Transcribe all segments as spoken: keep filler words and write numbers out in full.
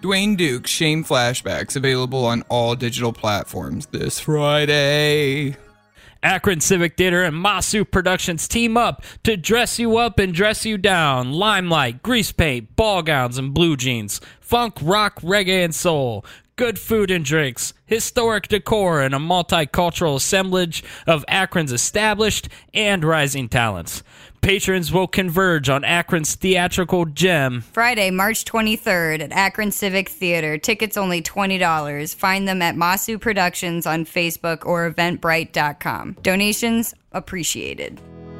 Dwayne Duke, Shame Flashbacks, available on all digital platforms this Friday. Akron Civic Theater and Masu Productions team up to dress you up and dress you down. Limelight, grease paint, ball gowns, and blue jeans. Funk, rock, reggae, and soul. Good food and drinks. Historic decor and a multicultural assemblage of Akron's established and rising talents. Patrons will converge on Akron's theatrical gem. Friday, March twenty-third at Akron Civic Theater. Tickets only twenty dollars. Find them at Masu Productions on Facebook or eventbrite dot com. Donations appreciated.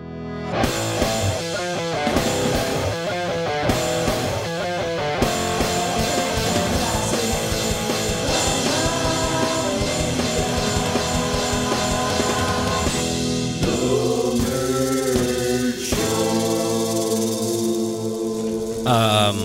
Um,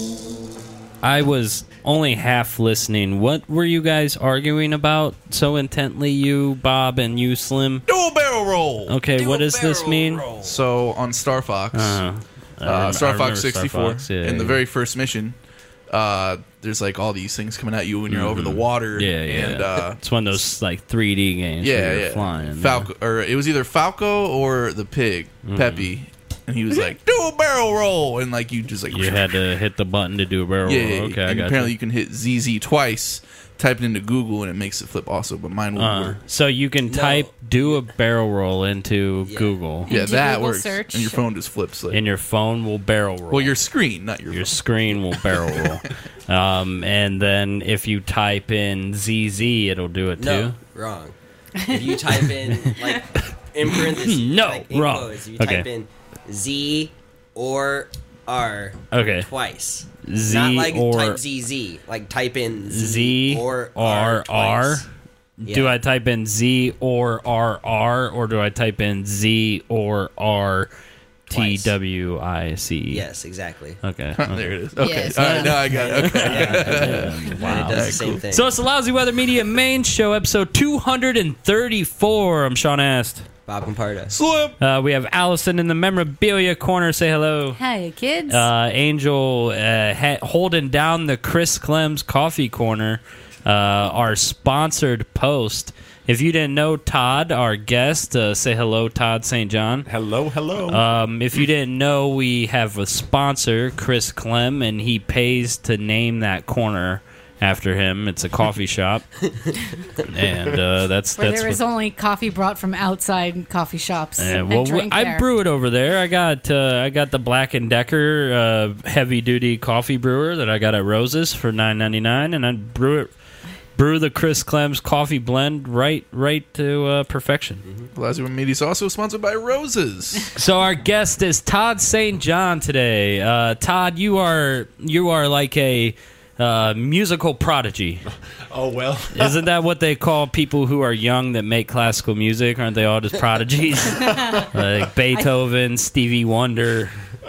I was only half listening. What were you guys arguing about so intently, you, Bob, and you, Slim? Do a barrel roll. Okay, Do what a does this barrel mean? roll. So on Star Fox, Uh, I uh, rem- Star I Fox remember sixty-four, Star Fox, yeah, in the yeah. very first mission, uh, there's like all these things coming at you when you're over the water. Yeah, yeah. And, uh, it's one of those like three D games yeah, where you're yeah. flying. Falco, or it was either Falco or the pig, Peppy, and he was like, "Do a barrel roll," and like you just like You had to hit the button to do a barrel yeah, roll. yeah, yeah. Okay, I and got apparently you. you can hit Z Z twice, type it into Google, and it makes it flip also. But mine will Uh, work. so you can No. type "do a barrel roll" into Yeah. Google, Yeah, Into that Google works, search. and your phone just flips. Like, and your phone will barrel roll. well, your screen, not your. your phone. screen will barrel roll. Um, and then if you type in Z Z, it'll do it No, too. wrong. If you type in, like, in parentheses, No, like, in wrong. quotes, if you Okay. type in Z or R Okay. twice. Z Not like or type Z Z. Like, type in Z, Z or R R R. twice. Do Yeah. I type in Z or R R, or do I type in Z or R T Twice. W I C E? Yes, exactly. Okay. There it is. Okay, Yes, all right, yeah. now I got it. Okay. And Wow. it does the same thing. So it's the Lousy Weather Media main show, episode two thirty-four. I'm Sean Ast. Bob Comparda. Slim. Uh, we have Allison in the memorabilia corner. Say hello. Hey, kids. Uh, Angel uh, ha- holding down the Chris Clem's Coffee Corner, uh, our sponsored post. If you didn't know Todd, our guest, uh, say hello, Todd Saint John. Hello, hello. Um, if you didn't know, we have a sponsor, Chris Clem, and he pays to name that corner after him. It's a coffee shop, and uh, that's Where that's there is what, only coffee brought from outside coffee shops. uh, and well, drink I there. brew it over there. I got uh, I got the Black and Decker uh, heavy duty coffee brewer that I got at Rose's for nine ninety nine, and I brew it. Brew the Chris Clem's coffee blend right right to uh, perfection. Lousy Weather Media is also sponsored by Roses. So our guest is Todd Saint John today. Uh, Todd, you are you are like a uh, musical prodigy. Oh, well. Isn't that what they call people who are young that make classical music? Aren't they all just prodigies? Like Beethoven, Stevie Wonder.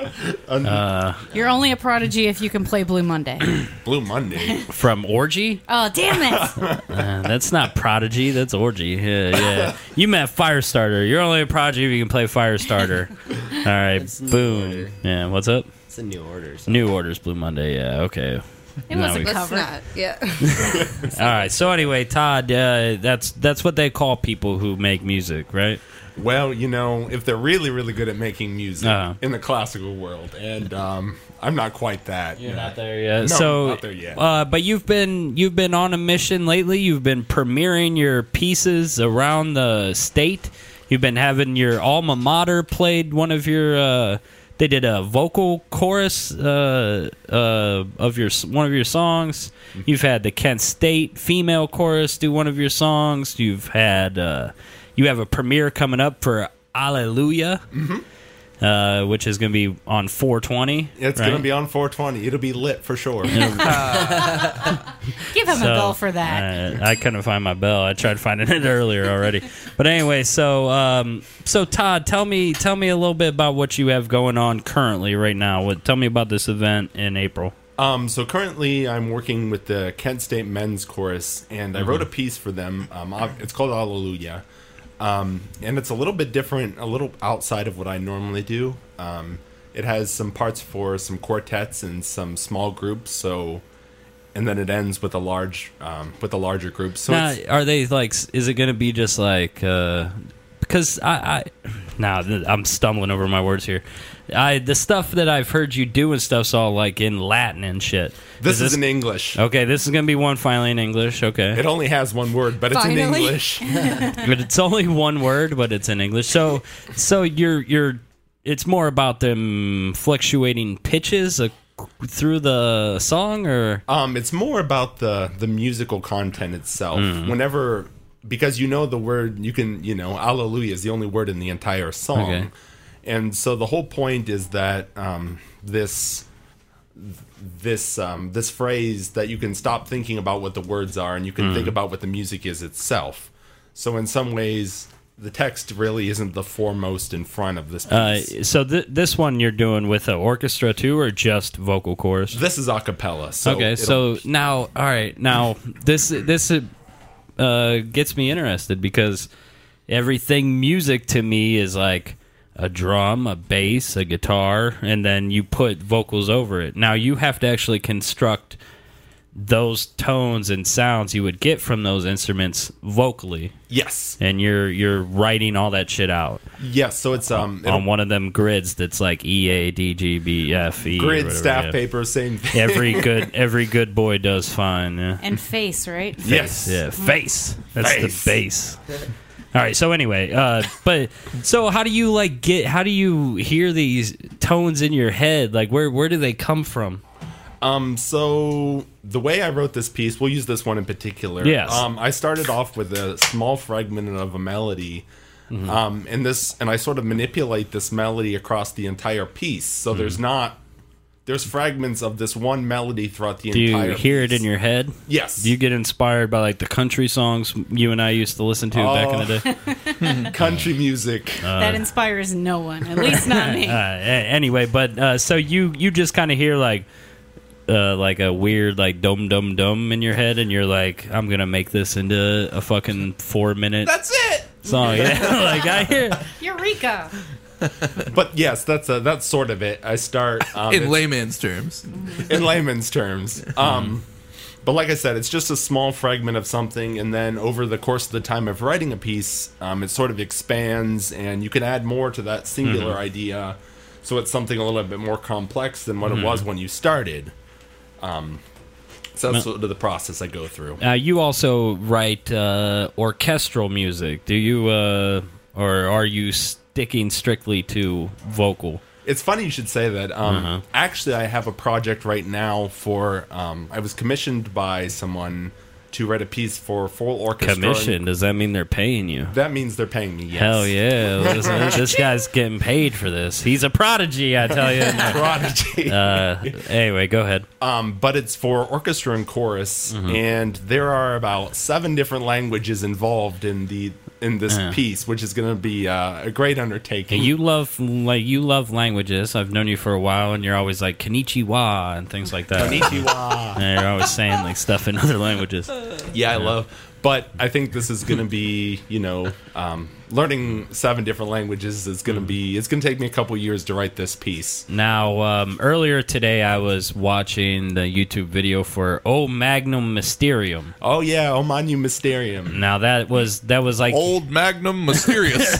Uh, You're only a prodigy if you can play Blue Monday. Blue Monday. from Orgy? Oh, damn it! Uh, that's not Prodigy, that's Orgy. Yeah, yeah. You meant Firestarter. You're only a prodigy if you can play Firestarter. All right, That's New boom. Order. Yeah, what's up? It's a new order. So. New Orders, Blue Monday. Yeah, okay. It Now was a we- Let's cover. not. Yeah. All right. So anyway, Todd, uh, that's that's what they call people who make music, right? Well, you know, if they're really, really good at making music Uh-huh. in the classical world, and um, I'm not quite that. You're you know. not there yet. No, so, not there yet. Uh, but you've been you've been on a mission lately. You've been premiering your pieces around the state. You've been having your alma mater played one of your. Uh, they did a vocal chorus uh, uh, of your one of your songs. You've had the Kent State female chorus do one of your songs. You've had uh, you have a premiere coming up for Alleluia. Uh, which is going to be on four twenty. It's right? going to be on four twenty. It'll be lit for sure. Give him a So, bell for that. Uh, I couldn't find my bell. I tried finding it earlier already. But anyway, so um, so Todd, tell me tell me a little bit about what you have going on currently right now. What, tell me about this event in April. Um, so currently, I'm working with the Kent State Men's Chorus, and I wrote a piece for them. Um, ob- it's called Alleluia, um, and it's a little bit different, a little outside of what I normally do. Um, it has some parts for some quartets and some small groups, so and then it ends with a large um, with a larger group. So Now, it's, are they like? s- Is it going to be just like? Uh, because I, I now I'm stumbling over my words here. I the stuff that I've heard you do and stuff's all like in Latin and shit. this is, this in English. okay? This is going to be one finally in English. Okay, It only has one word, but it's in Finally. English. but it's only one word, but it's in English. So so you're you're. It's more about them fluctuating pitches uh, through the song, or Um, it's more about the the musical content itself. Mm. Whenever, because you know the word, you can, you know, Alleluia is the only word in the entire song, Okay. and so the whole point is that um, this this um, this phrase that you can stop thinking about what the words are and you can Mm. think about what the music is itself. So in some ways, the text really isn't the foremost in front of this uh, piece. so th- this one you're doing with an orchestra too, or just vocal chorus? This is a cappella. So Okay, it'll- so now, all right, now this this uh, gets me interested because everything music to me is like a drum, a bass, a guitar, and then you put vocals over it. Now you have to actually construct those tones and sounds you would get from those instruments vocally, yes, and you're you're writing all that shit out yes. So it's um it'll- on one of them grids that's like E A D G B F E or grid whatever, staff yeah. paper, same thing. Every good every good boy does fine. Yeah. And face, right? Yes. Yeah, face. That's Face. the base. All right. So anyway, uh, but so how do you like get? How do you hear these tones in your head? Like where where do they come from? Um, so the way I wrote this piece, we'll use this one in particular. Yes. Um, I started off with a small fragment of a melody, Mm-hmm. um, and this, and I sort of manipulate this melody across the entire piece. So Mm-hmm. there's not, there's fragments of this one melody throughout the Do you entire. hear piece. it in your head? Yes. Do you get inspired by like the country songs you and I used to listen to back in the day? country music? that inspires no one, at least not me. Uh, a- anyway, but uh, so you you just kind of hear like. Uh, like a weird like dum dum dum in your head, and you're like, I'm gonna make this into a fucking four minute That's it. song. Yeah, like I hear. Eureka! But yes, that's a, that's sort of it. I start um, In it's- layman's terms. in layman's terms. Um, but like I said, it's just a small fragment of something, and then over the course of the time of writing a piece, um, it sort of expands, and you can add more to that singular idea. So it's something a little bit more complex than what it was when you started. Um, so that's sort of the process I go through. Uh, you also write uh, orchestral music. Do you, uh, or are you sticking strictly to vocal? It's funny you should say that. Um, Actually, I have a project right now for. Um, I was commissioned by someone to write a piece for full orchestra. Commission? Does that mean they're paying you? That means they're paying me. Yes. Hell yeah! Listen, this guy's getting paid for this. He's a prodigy, I tell you. Prodigy. Uh, anyway, go ahead. Um, but it's for orchestra and chorus, Mm-hmm. and there are about seven different languages involved in the in this Yeah. piece, which is going to be uh, a great undertaking. And you love like you love languages. I've known you for a while, and you're always like konnichiwa and things like that. Konnichiwa. And you're always saying like stuff in other languages. Yeah, I love. But I think this is going to be, you know, um, learning seven different languages is going to be. It's going to take me a couple years to write this piece. Now, um, earlier today, I was watching the YouTube video for O Magnum Mysterium. Oh yeah, O Manu Mysterium. Now that was that was like Old Magnum Mysterious.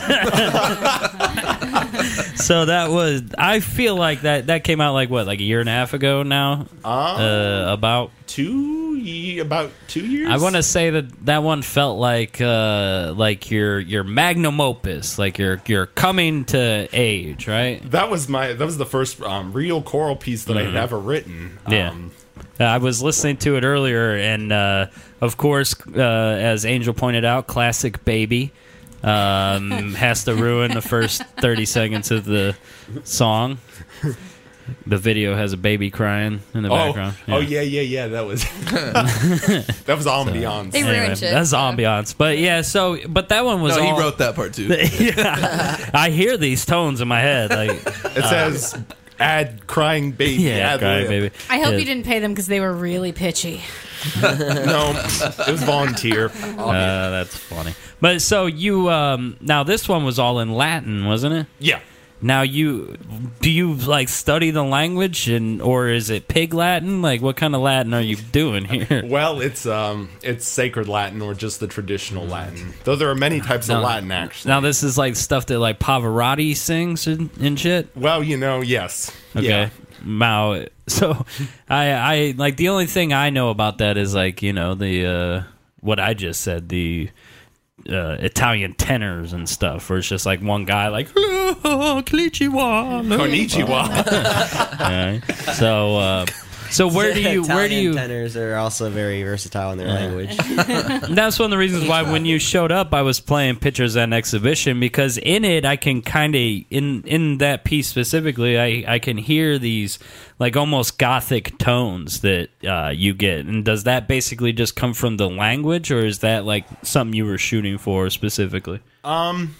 so that was. I feel like that that came out like what, like a year and a half ago now. Uh, about Two ye- about two years. I want to say that that one felt like uh, like your your magnum opus, like you're you're coming to age, right? That was my. That was the first um, real choral piece that I had ever written. Yeah. Um, Uh, I was listening to it earlier, and uh, of course, uh, as Angel pointed out, classic baby um, has to ruin the first thirty seconds of the song. The video has a baby crying in the Oh, background. oh yeah, yeah, yeah. That was that was ambiance. They Anyway, ruined shit. that's ambiance. But yeah, so but that one was no, all. he wrote that part too. Yeah. I hear these tones in my head, like It says add crying baby. yeah, ad crying lib. baby. I hope Yeah. you didn't pay them because they were really pitchy. No, it was volunteer. Uh, that's funny. But so you um, now this one was all in Latin, wasn't it? Yeah. Now you do you like study the language and or is it Pig Latin? Like what kind of Latin are you doing here? Well, it's um, it's sacred Latin or just the traditional Latin. Though there are many types Now- of Latin, actually. Now this is like stuff that like Pavarotti sings and, and shit. Well, you know, yes. Okay. Yeah. Mao. So I I like the only thing I know about that is like, you know, the uh what I just said, the uh, Italian tenors and stuff, where it's just like one guy like "Hello, konnichiwa." Konnichiwa. Alright. So uh so where do you where do Italian you tenors are also very versatile in their language. That's one of the reasons why when you showed up, I was playing Pictures and Exhibition, because in it I can kind of in in that piece specifically, I I can hear these like almost gothic tones that uh, you get. And does that basically just come from the language, or is that like something you were shooting for specifically? Um,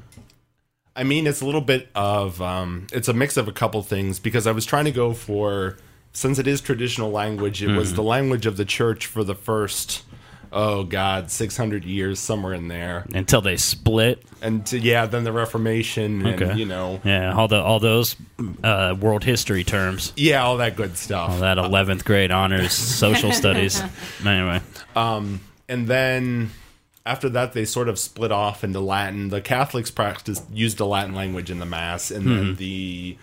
I mean, it's a little bit of um, it's a mix of a couple things, because I was trying to go for, since it is traditional language, it was the language of the church for the first, oh god, six hundred years, somewhere in there. Until they split. And to, yeah, then the Reformation, and Okay. you know, Yeah, all the all those uh, world history terms. yeah, all that good stuff. All that eleventh grade honors social studies. Anyway. Um, and then after that, they sort of split off into Latin. The Catholics practiced used the Latin language in the Mass, and then the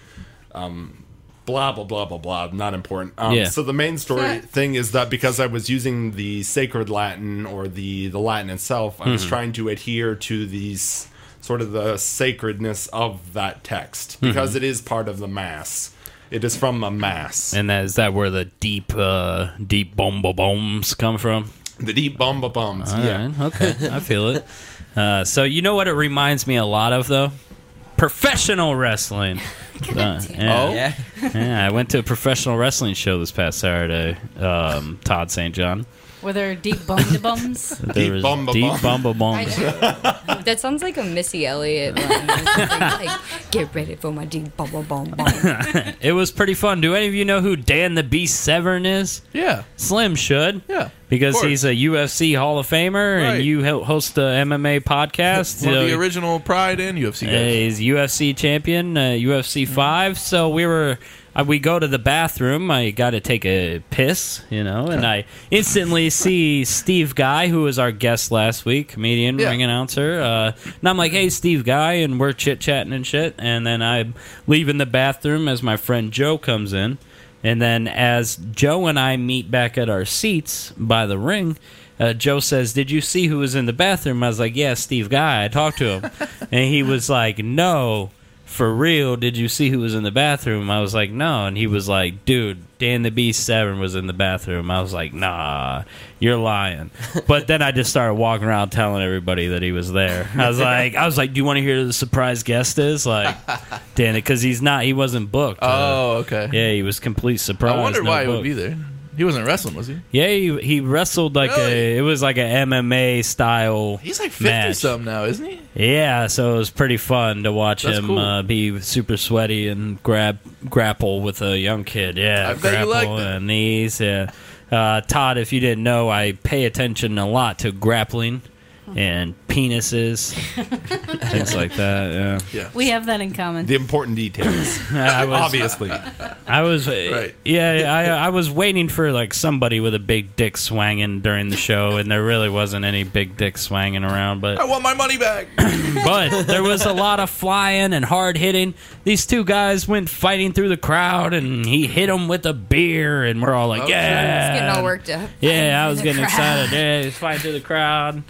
um, blah blah blah blah blah. Not important. Um, Yeah. So the main story thing is that because I was using the sacred Latin or the the Latin itself, I was trying to adhere to these sort of the sacredness of that text, because it is part of the Mass. It is from a Mass. And that, is that where the deep, uh, deep bomb bombs come from? The deep bumba bums. All Yeah. right, okay, I feel it. Uh, so you know what it reminds me a lot of, though? Professional wrestling. Uh, yeah, Oh? Yeah. yeah, I went to a professional wrestling show this past Saturday. Um, Todd Saint John. Were there deep bum to bums? There Deep was bumba deep bum. bumba bombs. That sounds like a Missy Elliott line. or something like, get ready for my deep bum bum bum bum. It was pretty fun. Do any of you know who Dan the Beast Severn is? Yeah. Slim should. Yeah. Because Of course. he's a U F C Hall of Famer, Right. and you ho- host the M M A podcast. One of So- the original Pride and U F C Uh, guys. he's U F C champion, uh, U F C five. So we were, uh, we go to the bathroom. I got to take a piss, you know, and I instantly see Steve Guy, who was our guest last week, comedian, Yeah. ring announcer. Uh, and I'm like, hey, Steve Guy, and we're chit chatting and shit. And then I'm leaving the bathroom as my friend Joe comes in. And then as Joe and I meet back at our seats by the ring, uh, Joe says, did you see who was in the bathroom? I was like, yeah, Steve Guy. I talked to him. And he was like, no, for real, did you see who was in the bathroom? I was like, no. And he was like, dude, Dan the Beast Severn was in the bathroom. I was like, nah, you're lying. But then I just started walking around telling everybody that he was there. I was like, I was like, do you want to hear who the surprise guest is? Like, Dan, because he's not, he wasn't booked. Uh, Oh, okay. yeah, he was complete surprise. I wonder no why he book. would be there. He wasn't wrestling, was he? Yeah, he, he wrestled like Really? a. It was like a M M A style. He's like fifty match. something now, isn't he? Yeah, so it was pretty fun to watch That's him cool. uh, be super sweaty and grab grapple with a young kid. Yeah, I bet you grapple liked it. and knees. Yeah, uh, Todd, if you didn't know, I pay attention a lot to grappling and penises, things like that. Yeah. We have that in common. The important details. I was, Obviously. I was, Right. yeah, I, I was waiting for like somebody with a big dick swanging during the show, and there really wasn't any big dick swanging around. But I want my money back. but there was a lot of flying and hard hitting. These two guys went fighting through the crowd, and he hit them with a beer, and we're all like, Oh, yeah, Getting all worked up. yeah, I was The getting crowd. excited. Yeah, he was fighting through the crowd.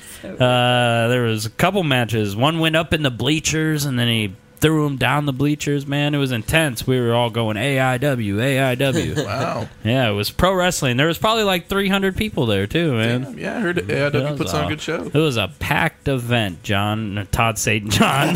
Uh, there was a couple matches. One went up in the bleachers, and then he threw him down the bleachers. Man, it was intense. We were all going A I W, A I W. Wow. Yeah, it was pro wrestling. There was probably like three hundred people there too, man. Yeah, I heard A I That W was puts on aw- a good show. It was a packed event, John. Todd Saint John.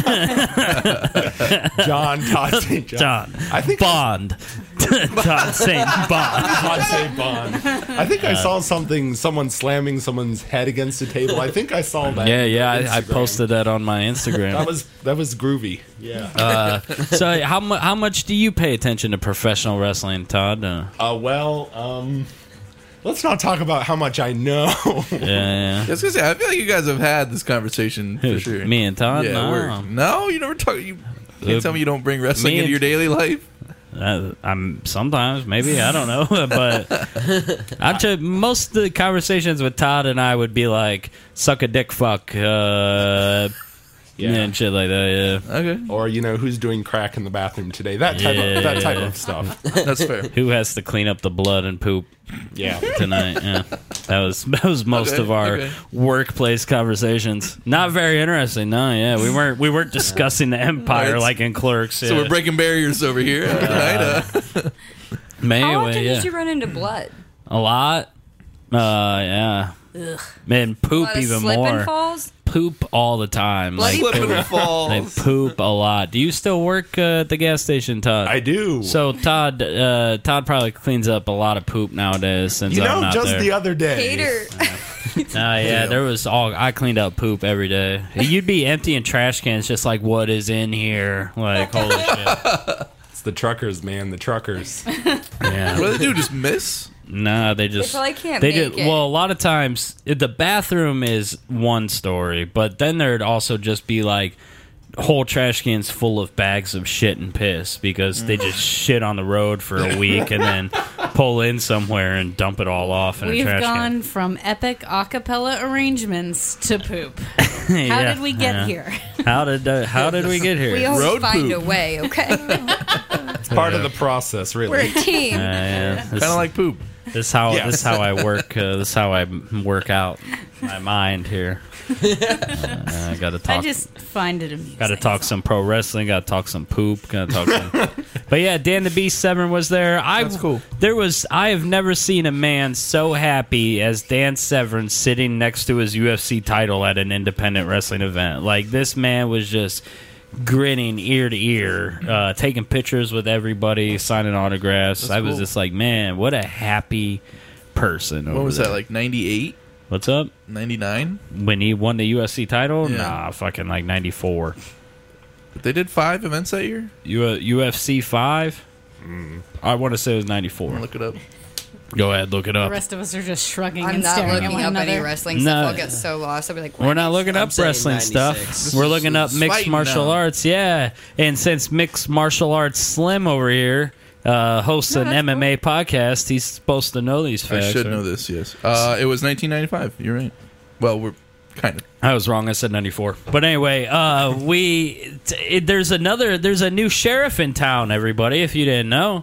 John Todd Saint John. John. I think Bond. Todd Saint Bond. Todd Saint Bond. I think I saw something, someone slamming someone's head against a table. I think I saw that. Yeah, yeah, on I, I Instagram. posted that on my That Instagram. was that was groovy. Yeah. Uh, so, how mu- how much do you pay attention to professional wrestling, Todd? Uh, Uh, well, um, let's not talk about how much I know. yeah, yeah. I was gonna say, I feel like you guys have had this conversation for Who, sure. Me and Todd? Yeah, no. we're- no, you never talk. You, Can't tell me you don't bring wrestling Me into and- your daily life. Uh, I'm sometimes maybe I don't know, but I tr- most of the conversations with Todd and I would be like suck a dick, fuck, uh, Yeah. and shit like that. Yeah, Okay, Or you know who's doing crack in the bathroom today? That type of that type of stuff. that's fair. who has to clean up the blood and poop Yeah. tonight? Yeah, that was that was most Okay, of our okay. workplace conversations. Not very interesting. No, yeah, we weren't we weren't discussing the empire Right. like in Clerks. So yeah. we're breaking barriers over here. Right? Uh, How Anyway, often yeah. did you run into blood? A lot. Uh, yeah. Ugh. Man, A poop lot of even slip and more. falls? Poop all the time. Bloody Like, Slipping poop. and falls. they poop a lot. Do you still work uh, at the gas station, Todd? I do. So Todd, uh, Todd probably cleans up a lot of poop nowadays since you I'm know, not just there. the other day. Hater. Uh, yeah, there was all. I cleaned up poop every day. You'd be emptying trash cans, just like what is in here. Like holy shit. It's the truckers, man. The truckers. Yeah. what do they do? Just miss? Nah, they just probably can't they make just, it. Well, a lot of times the bathroom is one story, but then there'd also just be like whole trash cans full of bags of shit and piss because they just shit on the road for a week and then pull in somewhere and dump it all off in We've a trash gone from epic a cappella arrangements to poop. can. How Yeah, did we get yeah. here? How did uh, how did we get here? We always Road find poop. a way, okay? It's part of the process, really. We're a team. Uh, yeah, this, Kind of like poop. this how Yes. this is how I work. Uh, this is how I m- work out my mind here. Uh, I got to I talk. just find it amusing. Got to talk some pro wrestling. Got to talk some poop. Got to talk some. But yeah, Dan the Beast Severn was there. I, That's cool. There was. I have never seen a man so happy as Dan Severn sitting next to his U F C title at an independent wrestling event. Like this man was just grinning ear to ear, uh, taking pictures with everybody, signing autographs. That's I was cool. just like, man, what a happy person. What over was there. that, like ninety-eight, What's up? ninety-nine? When he won the U F C title? Yeah. Nah, fucking like ninety-four. They did five events that year? U- U F C five? Mm. I want to say it was I'm ninety-four. gonna look it up. Go ahead, look it The up. rest of us are just shrugging I'm and not staring at looking one up another. any wrestling No. stuff. I'll get so lost. I'll be like, We're not looking I'm up saying wrestling stuff. ninety-six. We're looking up It's mixed fighting martial now. arts, yeah. And since mixed martial arts Slim over here uh, hosts No, an that's M M A podcast, he's supposed to know these I facts. should right? know this, yes. Uh, it was nineteen ninety-five. You're right. Well, we're kind of. I was wrong. I said ninety-four. But anyway, uh, we t- it, there's another there's a new sheriff in town. Everybody, if you didn't know,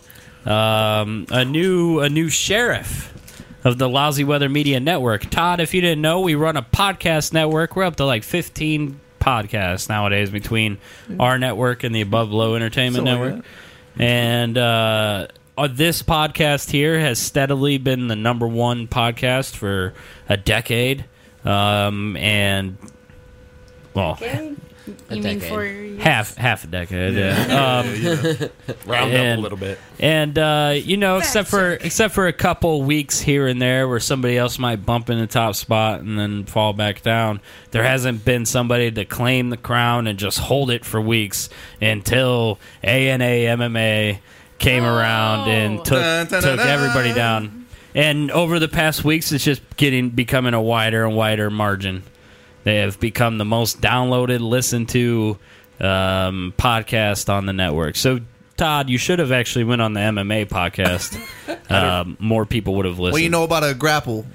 um, a new a new sheriff of the Lousy Weather Media Network. Todd, if you didn't know, we run a podcast network. We're up to like fifteen podcasts nowadays between our network and the Above Low Entertainment Something like Network. And uh, uh, this podcast here has steadily been the number one podcast for a decade. Um, and well, You A mean decade. four years? half half a decade, yeah. Um, Round And- up a little bit. and uh, you know, except for except for a couple weeks here and there where somebody else might bump in the top spot and then fall back down, there hasn't been somebody to claim the crown and just hold it for weeks until A N A M M A came around and took Dun, dun, took dun, everybody dun. down. And over the past weeks, it's just getting becoming a wider and wider margin. They have become the most downloaded, listened to um, podcast on the network. So, Todd, you should have actually went on the M M A podcast. um, more people would have listened. What do you know about a grapple?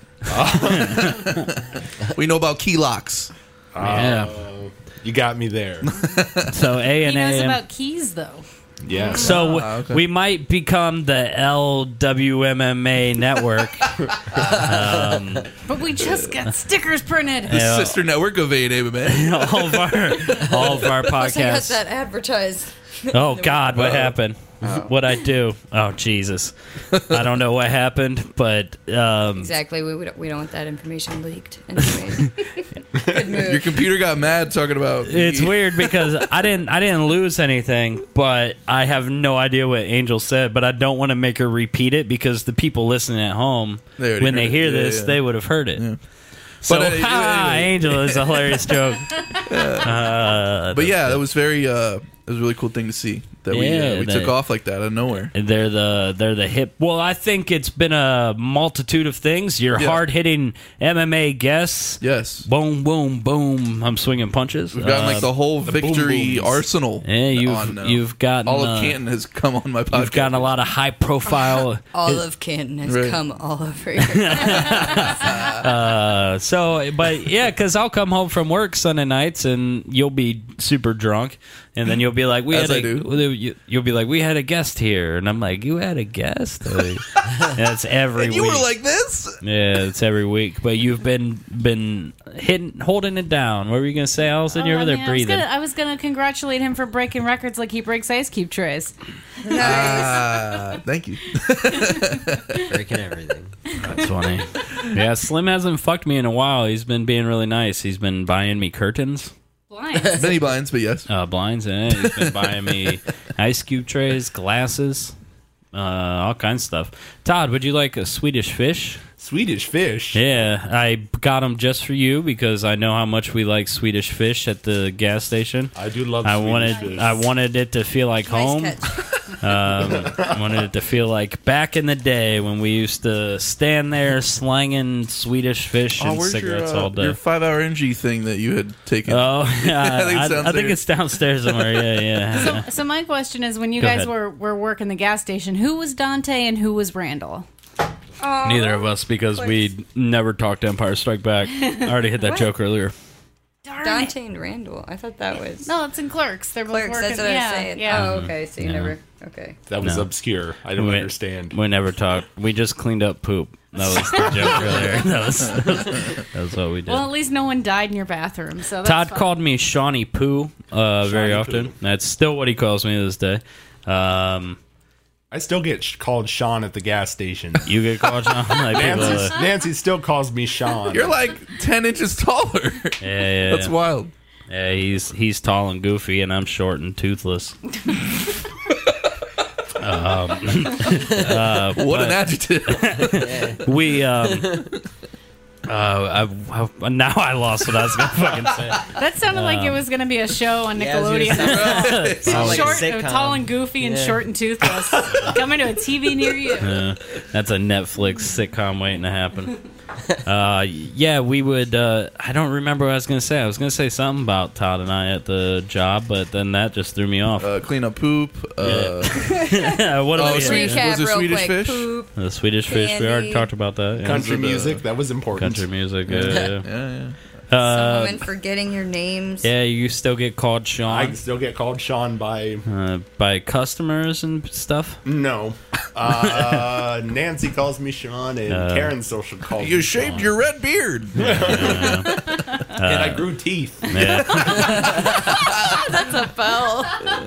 We know about key locks. Yeah. You got me there. So A He and knows A. about keys, though. Yeah. So Ah, okay. we might become the L W M M A network. um, But we just got stickers printed. The Yeah. sister network of A and M M A. all of our all of our I got podcasts. that advertised. Oh God, what happened? What I do? Oh Jesus, I don't know what happened, but um, Exactly. We, we, don't, we don't want that information leaked. Anyway. Good move. Your computer got mad talking about. it's weird because I didn't I didn't lose anything, but I have no idea what Angel said. But I don't want to make her repeat it because the people listening at home, They already when they heard it. hear Yeah, this, yeah. they would have heard it. Yeah. So, But, uh, ha, anyway. Angel is a hilarious joke. Uh, But yeah, that was very. Uh, It was a really cool thing to see that we Yeah, uh, we they- took off like that out of nowhere. And They're the they're the hip. Well, I think it's been a multitude of things. Your Yeah. hard hitting M M A guests. Yes, Boom, boom, boom. I'm swinging punches. we've gotten Uh, like the whole the boom victory booms. arsenal. Yeah, you've on, uh, you've gotten all of uh, Canton has come on my podcast. You've gotten a lot of high profile. All of Canton has Right. come all over here. uh, so, but yeah, because I'll come home from work Sunday nights and you'll be super drunk, and then you'll be like, "We As had I a, do. you- You'll be like, "We had a guest here," and I'm like, "You had a guest?" Like, that's every And you week. were like this. Yeah, it's every week. But you've been been hitting, holding it down. What were you gonna say, Allison? You're Oh, over I there mean, I was breathing. gonna- I was going to congratulate him for breaking records like he breaks ice cube trays. Ah, thank you. Breaking everything. That's funny. Yeah, Slim hasn't fucked me in a while. He's been being really nice. He's been buying me curtains. Blinds. Many blinds, but yes. Uh, blinds, and he's been buying me ice cube trays, glasses, uh, all kinds of stuff. Todd, would you like a Swedish fish? Swedish fish. Yeah, I got them just for you because I know how much we like Swedish fish at the gas station. I do love I Swedish wanted, fish. I wanted it to feel like home. Nice catch. Um, I wanted it to feel like back in the day when we used to stand there slanging Swedish fish Oh, and where's your, cigarettes uh, all day. your five-hour energy thing that you had taken? Oh, yeah, I think I, it's I think downstairs. it's downstairs somewhere. Yeah, yeah. So, so my question is, when you Go guys ahead. were, were working the gas station, who was Dante and who was Randall? Neither of us because we never talked Empire Strike Back. I already hit that joke earlier. Darn it. Dante and Randall. I thought that was No, it's in Clerks. They're both Clerks. working. That's what yeah, I was saying. Yeah. Oh, okay. So you Yeah. never. Okay. That was No. obscure. I don't We- understand. We never talked. We just cleaned up poop. That was the joke earlier. That was, that was, that was what we did. Well, at least no one died in your bathroom. So that's Todd fine. called me Shawnee Poo uh, very Shawnee often. Poo. That's still what he calls me to this day. Um, I still get sh- called Sean at the gas station. you get called Sean? Like people, Nancy, uh, Nancy still calls me Sean. You're like ten inches taller. yeah, yeah, That's yeah. wild. Yeah, he's he's tall and goofy, and I'm short and toothless. What an adjective. We um. Uh, I, I, now I lost what I was gonna fucking say. That sounded like it was going to be a show on Yeah, I was Nickelodeon. gonna say, sound like a short, sitcom. tall and goofy, and Yeah. short and toothless. Coming to a T V near you. Uh, that's a Netflix sitcom waiting to happen. Uh, yeah, we would. Uh, I don't remember what I was gonna say. I was gonna say something about Todd and I at the job, but then that just threw me off. Uh, clean up poop. Uh, what oh, are we? Swedish- Recap was it real Swedish quick. fish? Poop. The Swedish fish. We already Candy. talked about that. Yeah. Country Was it, uh, music, that was important. Country music. Yeah, yeah. yeah, yeah. Some Uh, women forgetting your names. yeah, you still get called I Sean still get called Sean by uh, by customers and stuff. no. Uh, Nancy calls me Sean, and Uh, Karen social calls You me shaved Sean. your red beard. and I grew teeth. Yeah. Bell.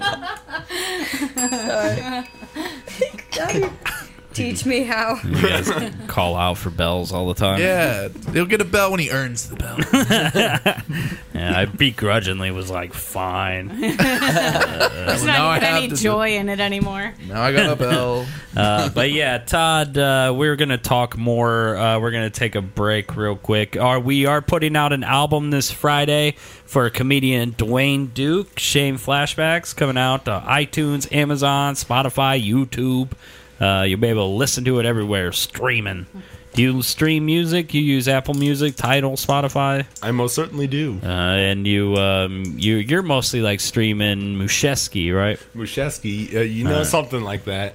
Teach me how. You guys call out for bells all the time. Yeah, he'll get a bell when he earns the bell. Yeah, I begrudgingly was like, fine. There's now I not even have any to do- joy in it anymore. Now I got a bell. Uh, but yeah, Todd, uh, we're gonna talk more. Uh, we're gonna take a break real quick. Are we are putting out an album this Friday for comedian Dwayne Duke. Shame Flashbacks coming out to iTunes, Amazon, Spotify, YouTube. Uh, you'll be able to listen to it everywhere, streaming. Do you stream music? You use Apple Music, Tidal, Spotify, I most certainly do. uh, and you um, you you're mostly like streaming Mushesky, right? Musheski, uh, you know Uh. something like that.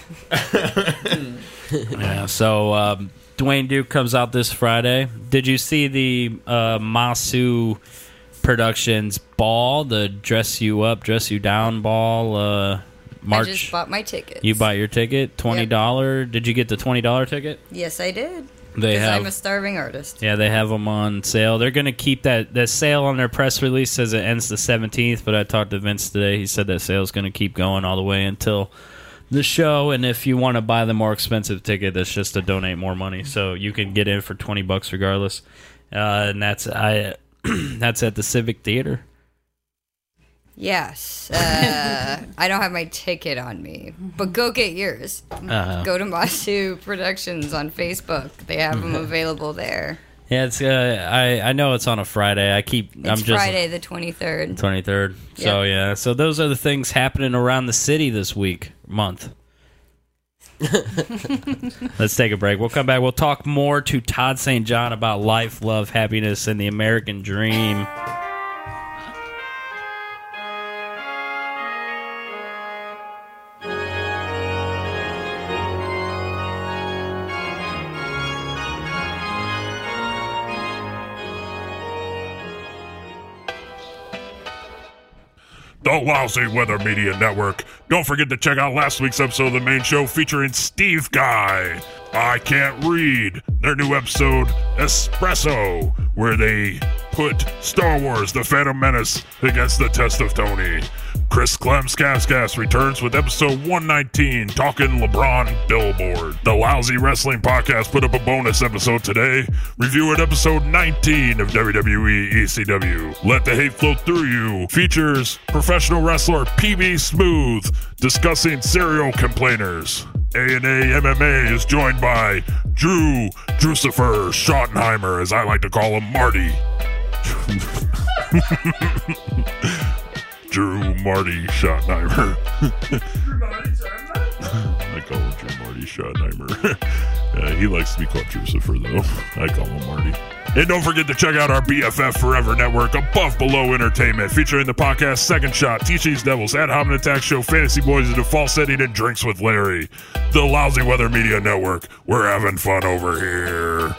Yeah. So um, Dwayne Duke comes out this Friday. Did you see the uh, Masu Productions ball, the Dress You Up, Dress You Down ball? Uh, March. I just bought my tickets. You bought your ticket, twenty dollar. Did you get the twenty dollar ticket? Yes, I did. They Because have. I'm a starving artist. Yeah, they have them on sale. They're going to keep that. The sale on their press release says it ends the seventeenth, but I talked to Vince today. He said that sale is going to keep going all the way until the show. And if you want to buy the more expensive ticket, that's just to donate more money. So you can get in for twenty bucks regardless. Uh, and that's I. That's at the Civic Theater. Yes. Uh, I don't have my ticket on me, but go get yours. Uh, Go to Masu Productions on Facebook. They have them available there. Yeah, it's. Uh, I I know it's on a Friday. I keep. It's I'm just Friday the twenty-third. twenty-third. So Yep. yeah. So those are the things happening around the city this week, month. Let's take a break. We'll come back. We'll talk more to Todd Saint John about life, love, happiness, and the American dream. The Lousy Weather Media Network. Don't forget to check out last week's episode of the main show featuring Steve Guy. I Can't Read. Their new episode, Espresso, where they put Star Wars The Phantom Menace against the test of Tony. Chris Clem's Cascast returns with episode one nineteen, Talking LeBron Billboard. The Lousy Wrestling Podcast put up a bonus episode today, reviewing episode nineteen of W W E E C W. Let the Hate Flow Through You features professional wrestler P B Smooth discussing serial complainers. A and A M M A is joined by Drew Drucifer Schottenheimer, as I like to call him, Marty. Drew Marty Schottenheimer. I call him Drew Marty Schottenheimer. uh, he likes to be called Drucifer, though. I call him Marty. And don't forget to check out our B F F Forever Network, Above Below Entertainment, featuring the podcast Second Shot, Teach These Devils, Ad Hominem Attack Show, Fantasy Boys, The Default Setting, and Drinks with Larry. The Lousy Weather Media Network. We're having fun over here.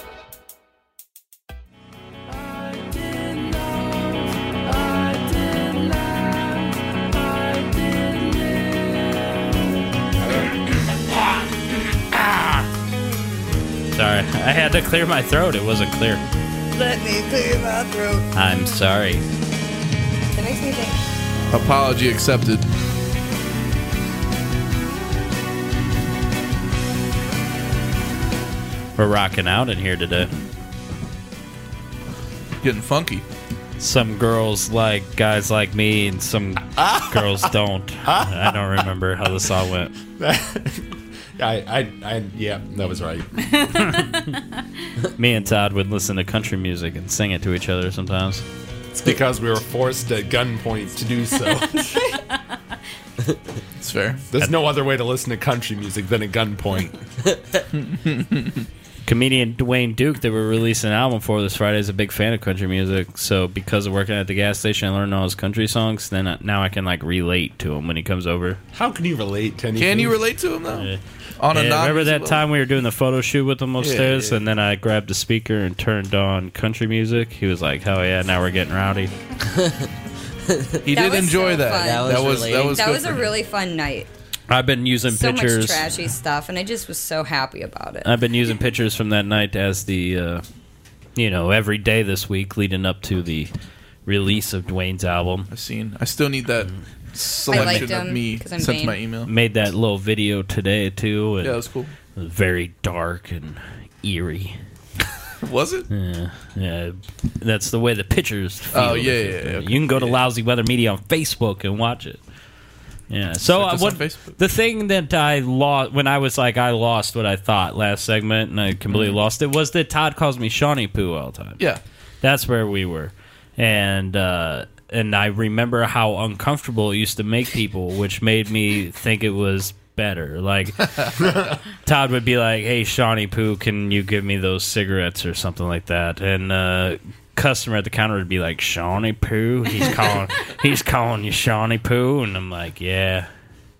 Sorry, I had to clear my throat. It wasn't clear. Let me clear my throat. I'm sorry. That makes me think. Apology accepted. We're rocking out in here today. Getting funky. Some girls like guys like me, and some girls don't. I don't remember how the song went. I, I, I, yeah, that was right. Me and Todd would listen to country music and sing it to each other sometimes. It's because we were forced at gunpoint to do so. It's fair. There's no other way to listen to country music than at gunpoint. Comedian Dwayne Duke that we're releasing an album for this Friday is a big fan of country music. So because of working at the gas station, I learned all his country songs. Then I, now I can like relate to him when he comes over. How can you relate to anything? Can you relate to him, though? Yeah. On a Yeah, non remember that time we were doing the photo shoot with him upstairs, Yeah, yeah. and then I grabbed a speaker and turned on country music. He was like, "Hell yeah, now we're getting rowdy." He That did was enjoy so that. fun. That was that was relating. that was That good was a for him. really fun night. I've been using So pictures. much trashy stuff, and I just was so happy about it. I've been using pictures from that night as the, uh, you know, every day this week leading up to the release of Dwayne's album. I've seen. I still need that I selection liked of him me 'cause I'm sent to vain. my email. Made that little video today too. And Yeah, that was cool. it was very dark and eerie. Was it? Yeah, yeah, that's the way the pictures feel. Oh, yeah, yeah, yeah, okay. You can go to Yeah. Lousy Weather Media on Facebook and watch it. Yeah. So Search uh, us what on Facebook. the thing that I lost when I was like I lost what I thought last segment and I completely lost it was that Todd calls me Shawnee Poo all the time. Yeah. That's where we were, and uh, and I remember how uncomfortable it used to make people, which made me think it was better. Like Todd would be like, "Hey, Shawnee Poo, can you give me those cigarettes or something like that?" And uh, customer at the counter would be like, "Shawnee Poo, he's calling, he's calling you Shawnee Poo," and I'm like, "Yeah."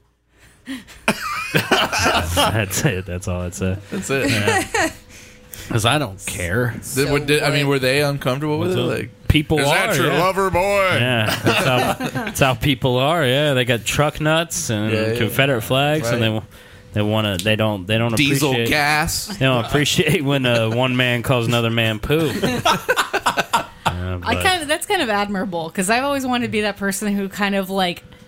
That's it. That's all I'd say. That's it. Because I don't care. Did, So what did, I mean, good. were they uncomfortable with it? What's up? Like, People Is are. that your yeah. lover boy? Yeah, that's how, that's how people are. Yeah, they got truck nuts and Yeah, yeah. Confederate flags, and Right. they they want to. They don't. They don't diesel appreciate. gas. They don't appreciate when uh, one man calls another man poo. Uh, I but- kind of that's kind of admirable because I've always wanted to be that person who kind of like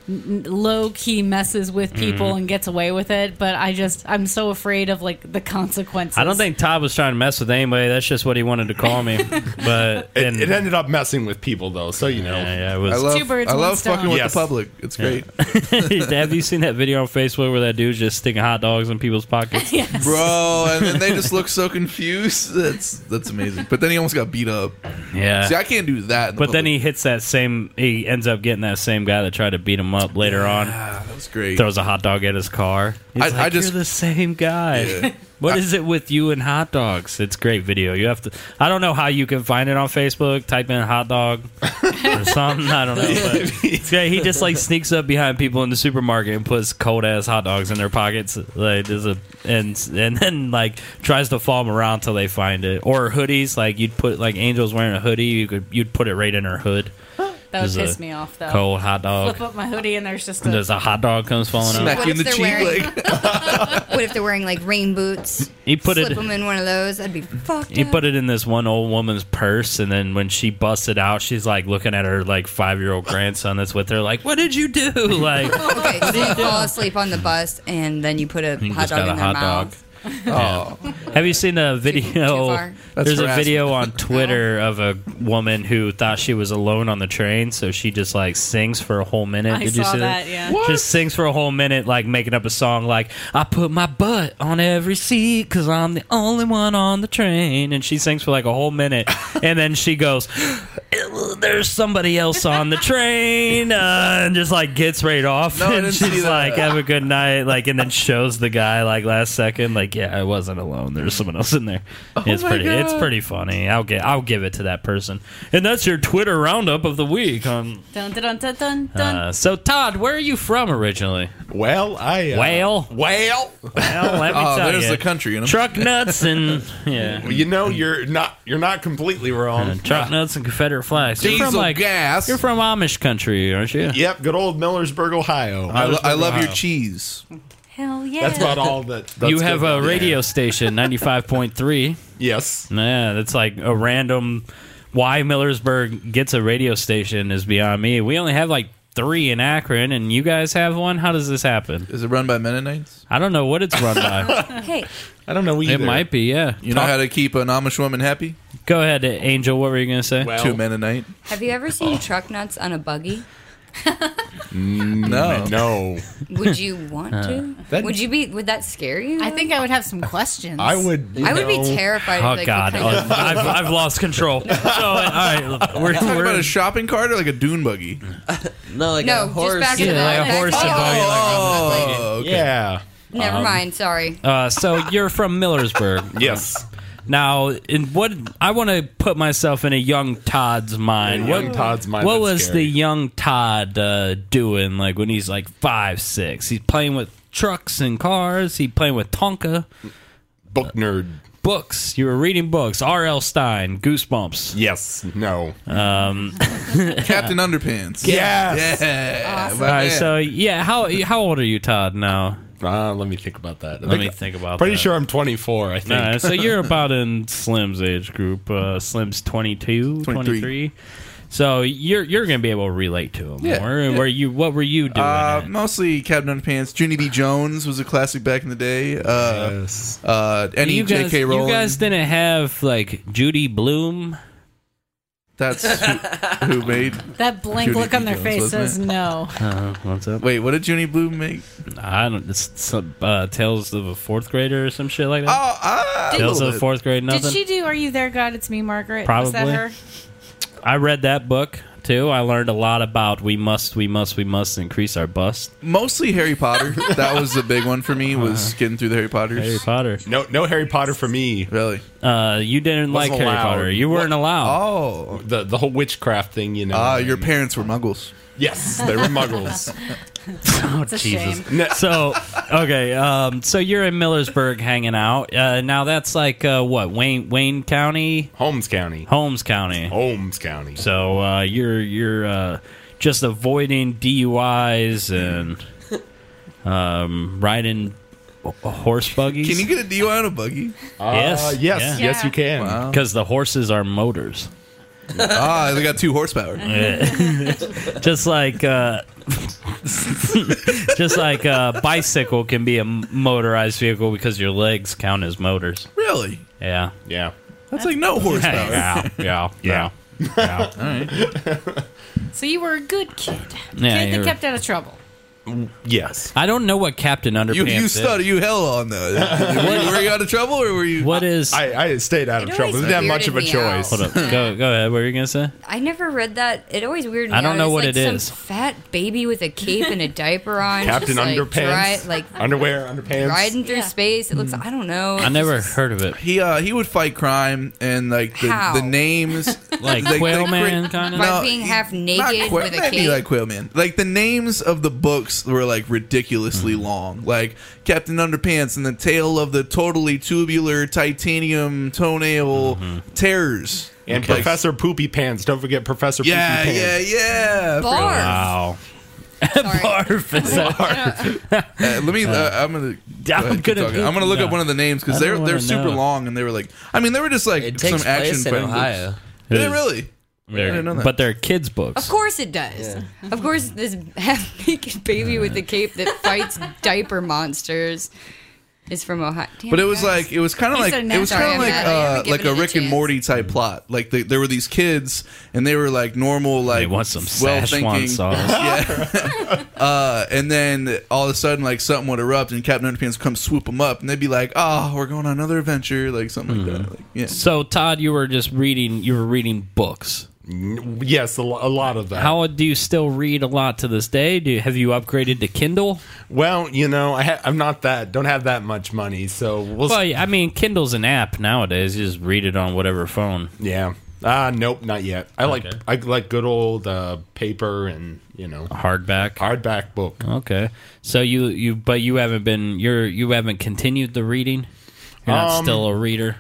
low key messes with people Mhm. and gets away with it, but I just I'm so afraid of like the consequences. I don't think Todd was trying to mess with anybody. That's just what he wanted to call me. But It, and, it ended up messing with people, though, so you know. yeah, yeah, it was. I love, Two birds, I one love stone. fucking with Yes. the public. It's great. Have you seen that video on Facebook where that dude's just sticking hot dogs in people's pockets? Yes. Bro, and then they just look so confused. That's that's amazing. But then he almost got beat up. Yeah. See, I can't do that. in the But then public. he hits that same. He ends up getting that same guy that tried to beat him up later on. Ah, that was great. Throws a hot dog at his car. He's I- like, I just- You're the same guy. Yeah. What is it with you and hot dogs? It's great video. You have to. I don't know how you can find it on Facebook. Type in hot dog or something. I don't know. But it's great. He just like sneaks up behind people in the supermarket and puts cold ass hot dogs in their pockets. Like there's a and and then like tries to follow them around till they find it. Or hoodies. Like you'd put like Angel's wearing a hoodie. You could you'd put it right in her hood. That would There's piss a me off though. Cold hot dog. Flip up my hoodie and there's just And a there's a hot dog comes falling out. Smack What you in if the they're cheek. wearing- Like, What if they're wearing like rain boots? He put Slip it. them in one of those. That'd be fucked He up. put it in this one old woman's purse, and then when she busted out, she's like looking at her like five year old grandson that's with her, like, "What did you do?" Like, Okay, so you fall asleep on the bus and then you put a you hot just dog got a in their hot mouth. dog. Yeah. Have you seen the video? far. That's There's a harassment. video on Twitter of a woman who thought she was alone on the train, so she just like sings for a whole minute. I Did you saw see that, that? yeah. Just sings for a whole minute, like making up a song like, "I put my butt on every seat because I'm the only one on the train," and she sings for like a whole minute, and then she goes, "There's somebody else on the train," uh, and just like gets right off, No, I and didn't see she's that. like, "Have a good night," like, and then shows the guy like last second, like, "Yeah, I wasn't alone. There's someone else in there." It's my pretty, it's God. pretty funny. I'll get, I'll give it to that person, and that's your Twitter roundup of the week. Um, dun dun dun dun dun. uh, so Todd, where are you from originally? Well, I. Uh, Whale. Well. Well, let me oh, tell there's you, the country. You know? truck nuts and yeah. You know, you're not. You're not completely wrong. Uh, truck nuts and Confederate flags. You're from Diesel like gas. you're from Amish country, aren't you? Yep, good old Millersburg, Ohio. I, lo- I love your Ohio. cheese. Hell yeah. That's about all that. That's You have good. a radio station, ninety-five point three. Yes. Yeah, that's like a random. Why Millersburg gets a radio station is beyond me. We only have like three in Akron, and you guys have one. How does this happen? Is it run by Mennonites? I don't know what it's run by. Hey, I don't know either. It might be, yeah. You know Talk- how to keep an Amish woman happy? Go ahead, Angel. What were you going to say? Well, To a Mennonite? have you ever seen truck nuts on a buggy? No. No. Would you want to? That- would you be? Would that scare you? I think I would have some questions. I would. you I would be know, terrified. Oh of, like, God! what Oh, kind of- I've, I've lost control. So, all right, we're, Talking we're about a shopping cart or like a dune buggy? No, like No, a just horse. back to Yeah, the like a back horse to and the- buggy, Oh, okay. Yeah. Never mind. Sorry. uh, so you're from Millersburg. Yes. Now, in what I want to put myself in a young Todd's mind. Young what, Todd's mind, What that's was scary. the young Todd uh, doing? Like when he's like five, six, he's playing with trucks and cars. He playing with Tonka. Book nerd. Books. You were reading books. R L. Stein. Goosebumps. Yes. No. Um, Captain Underpants. Yes. Yeah. all right. So yeah, how how old are you, Todd? Now. Uh, let me think about that. I Let think- me think about Pretty that. sure I'm twenty-four, I think. All right, so you're about in Slim's age group. Uh, Slim's twenty-two, twenty-three. twenty-three. So you're you're gonna be able to relate to him Yeah, more. yeah. Where you what were you doing? Uh, at? mostly Captain Underpants. Junie B. Jones was a classic back in the day. Uh, Yes. uh, any you guys, J K Rowling. you guys didn't have like Judy Bloom. That's who, who made. that blank Judy look on their Jones, face wasn't says it? no. Uh, what's up? Wait, what did Junie Bloom make? I don't. It's some, uh, Tales of a Fourth Grader or some shit like that. Oh, uh, Tales of a Fourth Grade. Nothing. Did she do Are You There, God? It's Me, Margaret? Was Probably. that her? I read that book too. I learned a lot about we must, we must, we must increase our bust. Mostly Harry Potter. That was the big one for me. Was getting through the Harry Potters. Harry Potter. No, no Harry Potter for me. Really? Uh, you didn't like Wasn't Harry allowed. Potter. You weren't allowed. Oh. The the whole witchcraft thing, you know. Ah, your parents were Muggles. Yes, they were Muggles. Oh, It's a Jesus. shame. No, So okay, um, so you're in Millersburg hanging out. Uh, now that's like uh, what Wayne Wayne County, Holmes County. Holmes County. Holmes County. So uh, you're you're uh, just avoiding D U Is and um, riding h- horse buggies. Can you get a D U I on a buggy? Uh, Yes, yes, yeah. yes, you can. Wow. Because the horses are motors. ah, they got two horsepower. Just like uh, Just like a bicycle can be a motorized vehicle because your legs count as motors. Really? Yeah. Yeah. That's like no horsepower. Yeah. Yeah. Yeah. Yeah. All right. So you were a good kid. Yeah, kid you that were- kept out of trouble. Yes. I don't know what Captain Underpants You you is. stutter. You hell on though. were, were you out of trouble or were you? What is? I, I stayed out of It trouble. always Didn't have much of a weirded me out. choice. Hold up. Go go ahead. What were you gonna say? I never read that. It always weirded me I don't out. know It's what like it some is. Fat baby with a cape and a diaper on. Captain just, like, Underpants. dri- like Underwear, underpants. riding through Yeah. space. It looks. I don't know. I never heard of it. He uh he would fight crime and like the, How? the names Like like- Quail like Man, cra- kind of. By being half not naked Quail- with a maybe cape. like Quail Man. Like the names of the books were like ridiculously Mm-hmm. long. Like Captain Underpants and the Tale of the Totally Tubular Titanium Toenail Mm-hmm. Terrors. And Like- Professor Poopy Pants. Don't forget Professor Yeah, Poopy yeah, Pants. yeah. Barf. Wow. Sorry. Barf. Is that- Uh, let me. Uh, I'm gonna. go ahead, keep gonna talking. do- I'm gonna look up no. one of the names I because don't they're they're wanna super know. long and they were like. I mean, they were just like It some takes action place in fighting Ohio. books. Did it really? I They're- didn't know that. But they're kids' books. Of course it does. Of course, this half naked baby with a cape that fights diaper monsters is from Ohio. Damn But it was guys. like it was kind of He like said it was no. kind Sorry, of I'm like not- I haven't uh, like given a it a Rick and chance. Morty type plot. Like they, there were these kids and they were like normal, They like want some well Szechuan thinking. sauce. Yeah. uh, and then all of a sudden, like something would erupt and Captain Underpants would come swoop them up and they'd be like, "Oh, we're going on another adventure," like something like that. Like, yeah. So Todd, you were just reading. You were reading books. Yes, a, lo- a lot of that. How do you still read a lot to this day? Do you, have you upgraded to Kindle? Well, you know, I ha- I'm not that. Don't have that much money, so we'll. Well, s- I mean, Kindle's an app nowadays. You just read it on whatever phone. yeah. Ah, nope, not yet. I like Okay. I like good old uh, paper and you know Hardback. hardback book. Okay. So you you but you haven't been you're you haven't continued the reading. You're not Um, still a reader.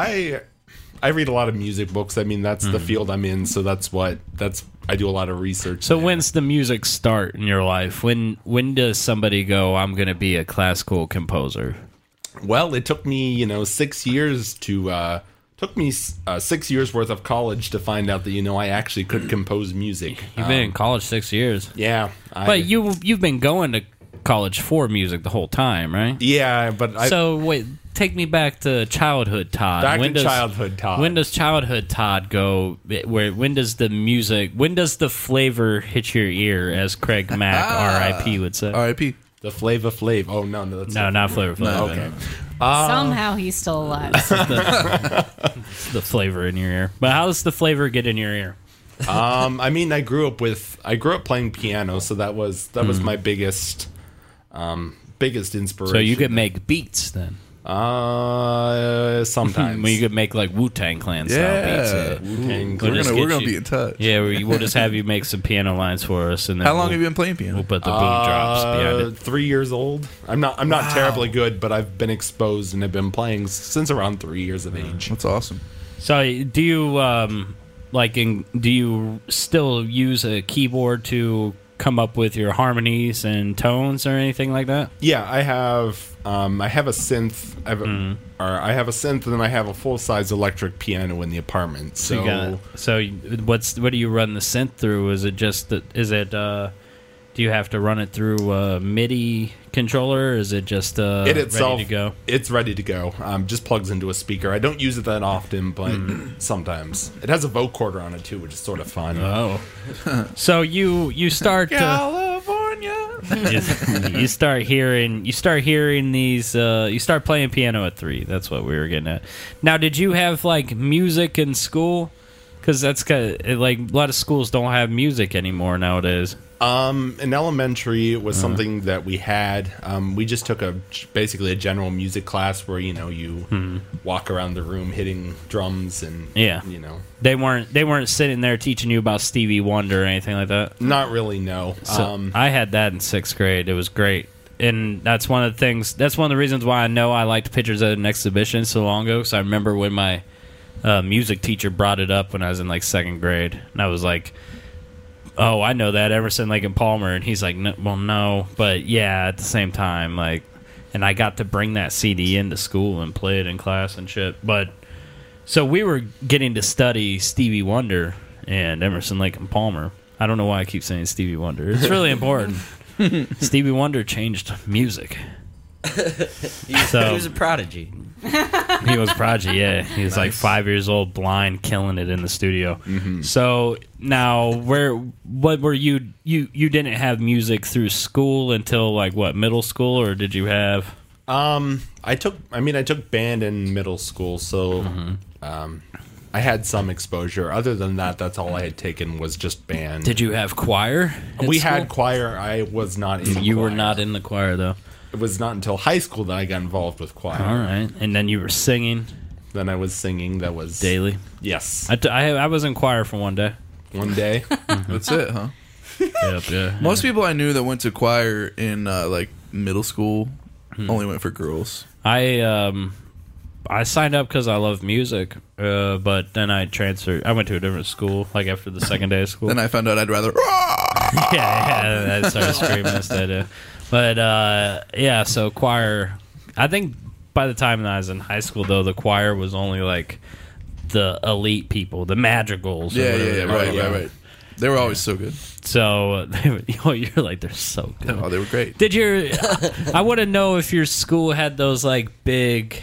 I I read a lot of music books. I mean, that's Mm-hmm. the field I'm in, so that's what that's I do a lot of research. So there. when's the music start in your life? When when does somebody go, I'm going to be a classical composer? Well, it took me, you know, six years to uh took me uh, six years worth of college to find out that you know I actually could compose music. You've been in Um, college six years. yeah, I, But you you've been going to college for music the whole time, right? yeah, but I So wait, take me back to childhood Todd. back when in does, childhood Todd. When does childhood Todd go? Where when does the music? When does the flavor hit your ear? As Craig Mack, R I P would say. R I P the Flava Flav? Oh no, no, that's No, not flavor. flavor. No. okay. Somehow he's still alive. The flavor in your ear. But how does the flavor get in your ear? Um, I mean, I grew up with I grew up playing piano, so that was that was my biggest um biggest inspiration. Hmm. So you could make beats then. uh sometimes When you could make like Wu Tang Clan style beats. Yeah. Yeah. Wu-Tang We'll We're just gonna get we're gonna you- be in touch. Yeah, we, we'll just have you make some piano lines for us, and then How long we'll, have you been playing piano? we'll put the boom drops behind Uh, it. three years old. I'm not. I'm not terribly good, but I've been exposed and have been playing s- since around three years of age. That's awesome. So, do you um like in, do you still use a keyboard to come up with your harmonies and tones or anything like that? Yeah, I have. Um, I have a synth. I have, a, Mm-hmm. or I have a synth, and then I have a full size electric piano in the apartment. So, You got, so you- what's what do you run the synth through? Is it just that? Is it? Uh, do you have to run it through a MIDI controller? Or is it just uh, it itself, ready to go? it's ready to go. Um, just plugs into a speaker. I don't use it that often, but Mm. sometimes it has a vocoder on it too, which is sort of fun. Oh, so you you start to, California. you, you start hearing you start hearing these uh, you start playing piano at three. That's what we were getting at. Now, did you have like music in school? Because that's kind of, like a lot of schools don't have music anymore nowadays. Um, in elementary, it was Uh-huh. something that we had. Um, we just took a basically a general music class where you know you walk around the room hitting drums and Hmm. Yeah. you know, They weren't they weren't sitting there teaching you about Stevie Wonder or anything like that. not really no. So um, I had that in sixth grade. It was great, and that's one of the things. That's one of the reasons why I know I liked Pictures at an Exhibition so long ago. Because I remember when my uh, music teacher brought it up when I was in like second grade, and I was like, "Oh, I know that Emerson, Lake and Palmer," and he's like, no, "Well, no, but yeah." At the same time, like, and I got to bring that C D into school and play it in class and shit. But so we were getting to study Stevie Wonder and Emerson, Lake and Palmer. I don't know why I keep saying Stevie Wonder. It's really important. Stevie Wonder changed music. he, So- he was a prodigy. He was prodigy, yeah. He was like five years old, blind, killing it in the studio. Mm-hmm. So now, where, what were you? You you didn't have music through school until like what, middle school, or did you have? Um, I took. I mean, I took band in middle school, so um, I had some exposure. Other than that, that's all I had taken was just band. Did you have choir? at we school? had choir. I was not in. You were choir. not in the choir though. It was not until high school that I got involved with choir. All right, and then you were singing Then I was singing. That was daily. Yes. I, t- I, I was in choir for one day. One day. That's it, huh? Yep, yeah. Most people I knew that went to choir in uh, like middle school only went for girls. I um I signed up because I love music, uh, but then I transferred. I went to a different school, like after the second day of school. Then I found out I'd rather. yeah, yeah, I started screaming instead. Yeah. But uh, yeah, so choir. I think by the time that I was in high school, though, the choir was only like the elite people, the madrigals. or Yeah, whatever yeah, yeah, they were. right, right, right. They were always so good. So uh, they were, oh, you're like they're so good. Oh, they were great. Did your? I want to know if your school had those like big,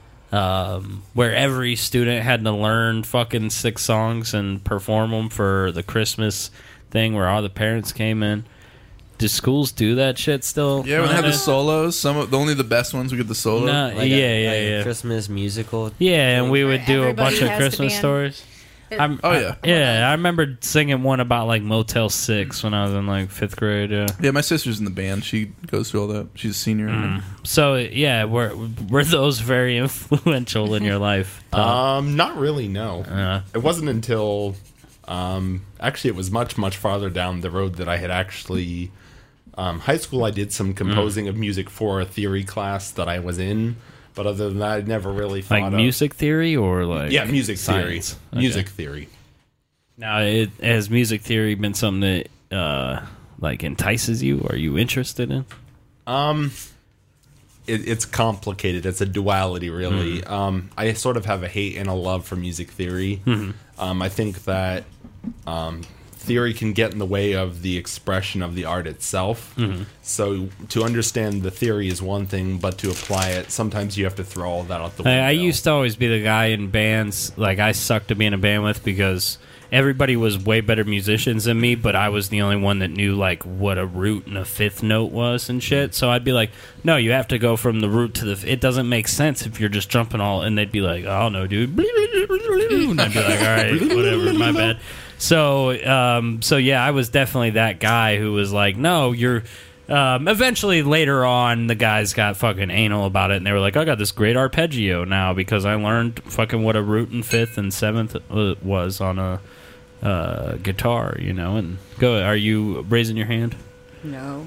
um, where every student had to learn fucking six songs and perform them for the Christmas thing, where all the parents came in. Do schools do that shit still? Yeah, we had the nowadays? solos. Some of, only the best ones we get the solo. No, Like yeah, a, yeah, like a yeah. Christmas musical. Yeah, and we would do a bunch Everybody of has to Christmas be in- stories. I'm, Oh, yeah. I, yeah. I remember singing one about like Motel Six when I was in like fifth grade. Yeah. Yeah, my sister's in the band. She goes through all that. She's a senior. Mm. So yeah, were were those very influential in your life? Tom? Um, not really. No, Uh. it wasn't until um, actually it was much much farther down the road that I had actually um, high school. I did some composing Mm. of music for a theory class that I was in, but other than that, I never really thought like of music theory or like Yeah, music science? theory. Okay. Music theory. Now, it, has music theory been something that uh, like entices you? Are you interested in? Um, it, it's complicated. It's a duality, really. Mm. Um, I sort of have a hate and a love for music theory. Mm-hmm. Um, I think that um, theory can get in the way of the expression of the art itself. Mm-hmm. So to understand the theory is one thing, but to apply it, sometimes you have to throw all that out the window. I, I used to always be the guy in bands. Like I sucked to be in a band with because everybody was way better musicians than me, but I was the only one that knew like what a root and a fifth note was and shit. So I'd be like, "No, you have to go from the root to the. F- it doesn't make sense if you're just jumping all." And they'd be like, "Oh no, dude," and I'd be like, "All right, whatever, my bad." So, um, so yeah, I was definitely that guy who was like, "No, you're." Um, eventually, later on, the guys got fucking anal about it, and they were like, "I got this great arpeggio now because I learned fucking what a root and fifth and seventh uh, was on a uh, guitar," you know." And go, are you raising your hand? No.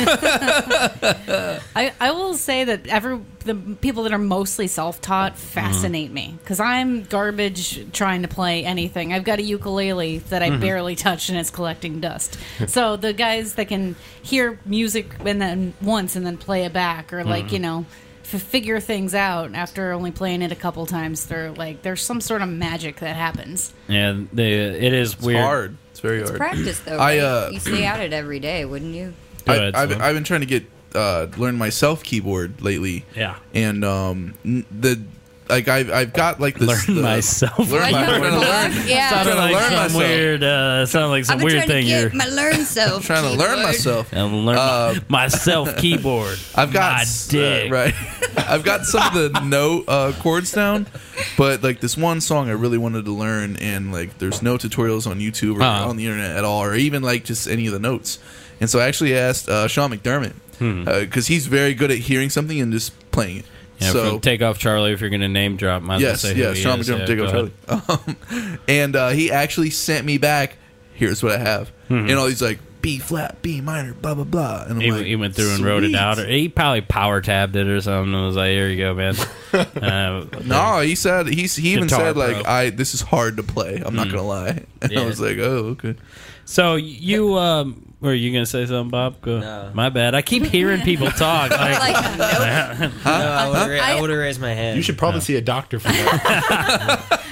I, I will say that every the people that are mostly self-taught fascinate me because I'm garbage trying to play anything. I've got a ukulele that I barely touch and it's collecting dust. So the guys that can hear music and then once and then play it back, or like you know, f- figure things out after only playing it a couple times, they're like there's some sort of magic that happens. Yeah, they, it is It's weird. hard. It's very It's hard. practice, though, I, right? uh, you stay at it every day, wouldn't you? Go I, ahead, I've, Slim. I've been trying to get uh, learn myself keyboard lately. Yeah. and um, n- the like I've I've got like this Learn the- myself. Learn my, Like, I'm trying to learn. Yeah. Sounded trying to like learn some myself. weird. Uh, sounded like some I've been weird trying thing. to You're get my learn self. Trying to learn keyboard. myself. and learn Uh, my, myself keyboard. I've got my s- dick. uh, right. I've got some of the note uh, chords down, but like this one song I really wanted to learn, and like there's no tutorials on YouTube or Uh-huh. on the internet at all, or even like just any of the notes. And so I actually asked uh, Sean McDermott because he's very good at hearing something and just playing it. Yeah, so from Takeoff Charlie, if you're going to name drop, might as well yes, say who yes, he Sean is. McDermott, Yeah, Take go Off ahead. Charlie. Um, and uh, he actually sent me back. Here's what I have, Hmm. and all these like B flat, B minor, blah blah blah. And I'm He, like, he went through and wrote it "Sweet." out. Or he probably power tabbed it or something and was like, "Here you go, man." Uh, No, he said he's he even Guitar said like Pro. I this is hard to play. I'm not gonna lie. And Yeah. I was like, oh okay. So you, um, were you going to say something, Bob? Go. No. My bad. I keep hearing people talk. Like, Like, nope. No, I would have ra- I would've raised my hand. You should probably see a doctor for that.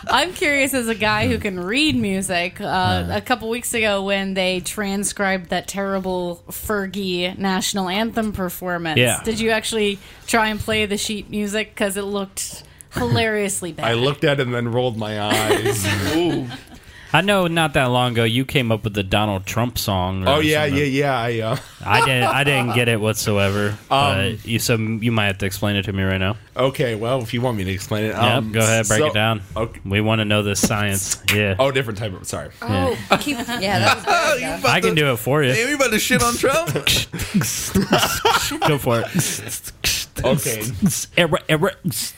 I'm curious as a guy who can read music. Uh, a couple weeks ago, when they transcribed that terrible Fergie national anthem performance, Yeah. did you actually try and play the sheet music? Because it looked hilariously bad. I looked at it and then rolled my eyes. I know not that long ago you came up with the Donald Trump song. or Oh yeah, something. yeah, yeah. I uh, I didn't. I didn't get it whatsoever. Um, but you, so you might have to explain it to me right now. okay. Well, if you want me to explain it, Yep, um, go ahead, break so- it down. Okay. We want to know this science. Yeah, Oh, different type of. Sorry. Oh, keep, yeah, that was Oh, good. you though. about I can to- do it for you. Damn, you about to shit on Trump? Go for it. Okay. Error, error.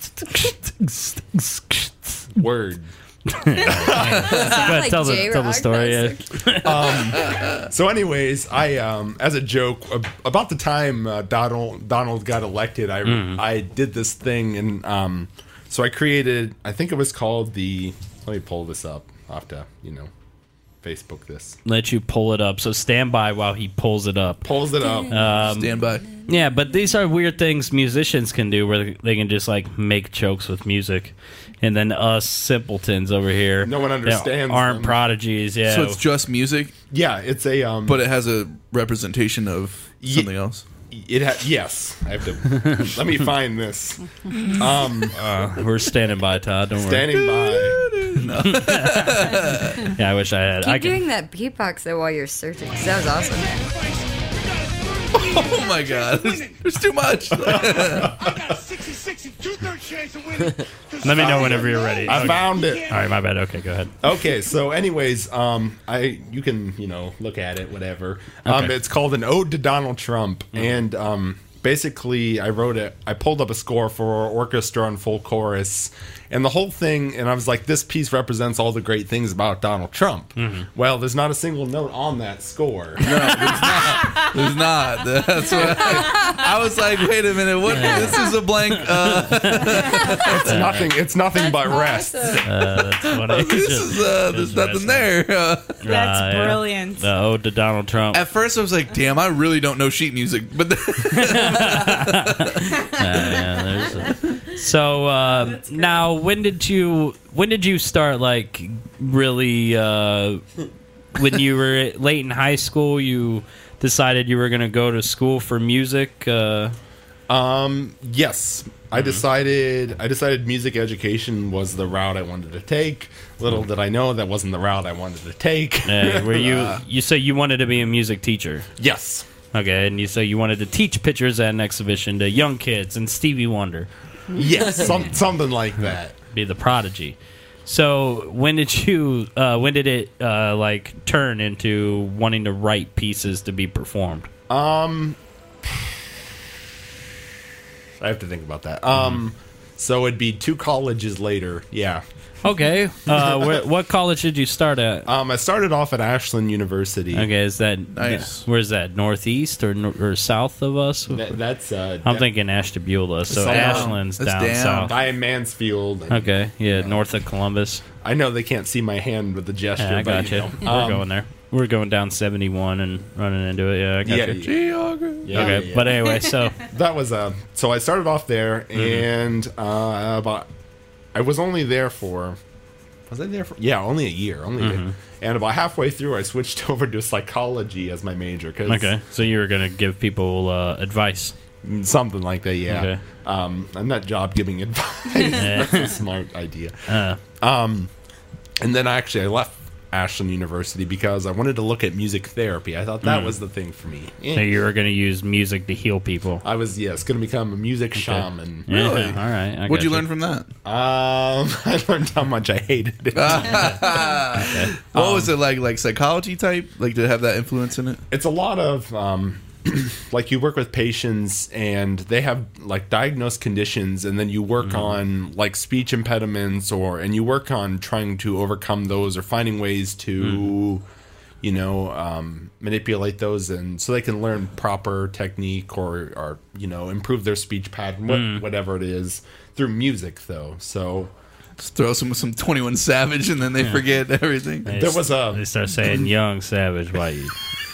Word. Go ahead, like tell the J-Rock, tell the story. that's Yeah. So, anyways, I um, as a joke ab- about the time uh, Donald Donald got elected, I Mm-hmm. I did this thing, and um, so I created. I think it was called the. Let me pull this up. I'll have to, you know, Facebook this. Let you pull it up. So stand by while he pulls it up. Pulls it up. Um, Stand by. Yeah, but these are weird things musicians can do where they can just like make jokes with music. And then us simpletons over here No one that understands aren't them. prodigies. Yeah. So it's just music, yeah, it's a. Um, but it has a representation of Ye- something else. it ha- yes. I have to. Let me find this. Um, Uh, we're standing by, Todd. Don't standing by. worry. Yeah, I wish I had. Keep I can, doing that beatbox though while you're searching. 'Cause that was awesome. Oh my god, there's, there's too much. Let me know whenever you're ready. I Okay. found it. All right, my bad. Okay, go ahead. Okay, so anyways, um, I you can you know look at it, whatever. Um, Okay. it's called an ode to Donald Trump, and um, basically I wrote it. I pulled up a score for orchestra and full chorus, and the whole thing. And I was like, this piece represents all the great things about Donald Trump. Well, there's not a single note on that score. There's not. That's what I, I was like. Wait a minute. What? This is a blank. Uh, It's nothing. It's nothing but rest. Uh, that's what I this just- is. Uh, there's nothing there. Uh, That's Uh, yeah. brilliant. The ode to Donald Trump. at first, I was like, "Damn, I really don't know sheet music." But then, Yeah, there's a- so uh, now, when did you when did you start like really? Uh, when you were late in high school, you decided you were going to go to school for music. Uh, Um, yes, I decided. I decided music education was the route I wanted to take. Little did I know that wasn't the route I wanted to take. uh, where you you say you wanted to be a music teacher? Yes. Okay, and you say you wanted to teach pictures at an exhibition to young kids and Stevie Wonder, Yes, some, something like that. be the prodigy. So when did you uh, when did it uh, like turn into wanting to write pieces to be performed? Um, I have to think about that. Um, so it'd be two colleges later. Yeah. Okay, uh, where, what college did you start at? Um, I started off at Ashland University. Okay, is that Nice. Where's that? Northeast or nor- or south of us? That, that's uh, I'm da- thinking Ashtabula, so South. Ashland's That's down, down. south. I am Mansfield. and Okay, yeah, north of Columbus. I know they can't see my hand with the gesture. Yeah, I but, got you. know. We're Um, going there. We're going down seventy-one and running into it. Yeah, I got Yeah, you. yeah. geography. Yeah, Okay, yeah. but anyway, so that was uh so I started off there, and uh about I was only there for was I there for yeah only a year only a- and about halfway through I switched over to psychology as my major because okay, so you were gonna give people uh, advice. something like that, yeah. Okay. Um, I'm not job giving advice. That's a smart idea. Uh, Um, and then actually I left Ashland University because I wanted to look at music therapy. I thought that was the thing for me. so you were gonna use music to heal people. I was yes going to become a music shaman. Yeah, Really? all right. I What'd got you learn from that? Um, I learned how much I hated it. What was it like? Like psychology type? Like to have that influence in it? It's a lot of um, like you work with patients and they have like diagnosed conditions, and then you work on like speech impediments, or and you work on trying to overcome those or finding ways to you know um, manipulate those, and so they can learn proper technique or or you know improve their speech pattern, what, whatever it is, through music though. So Just throw some some twenty-one Savage and then they forget everything. They there s- was a They start saying "Young Savage" while you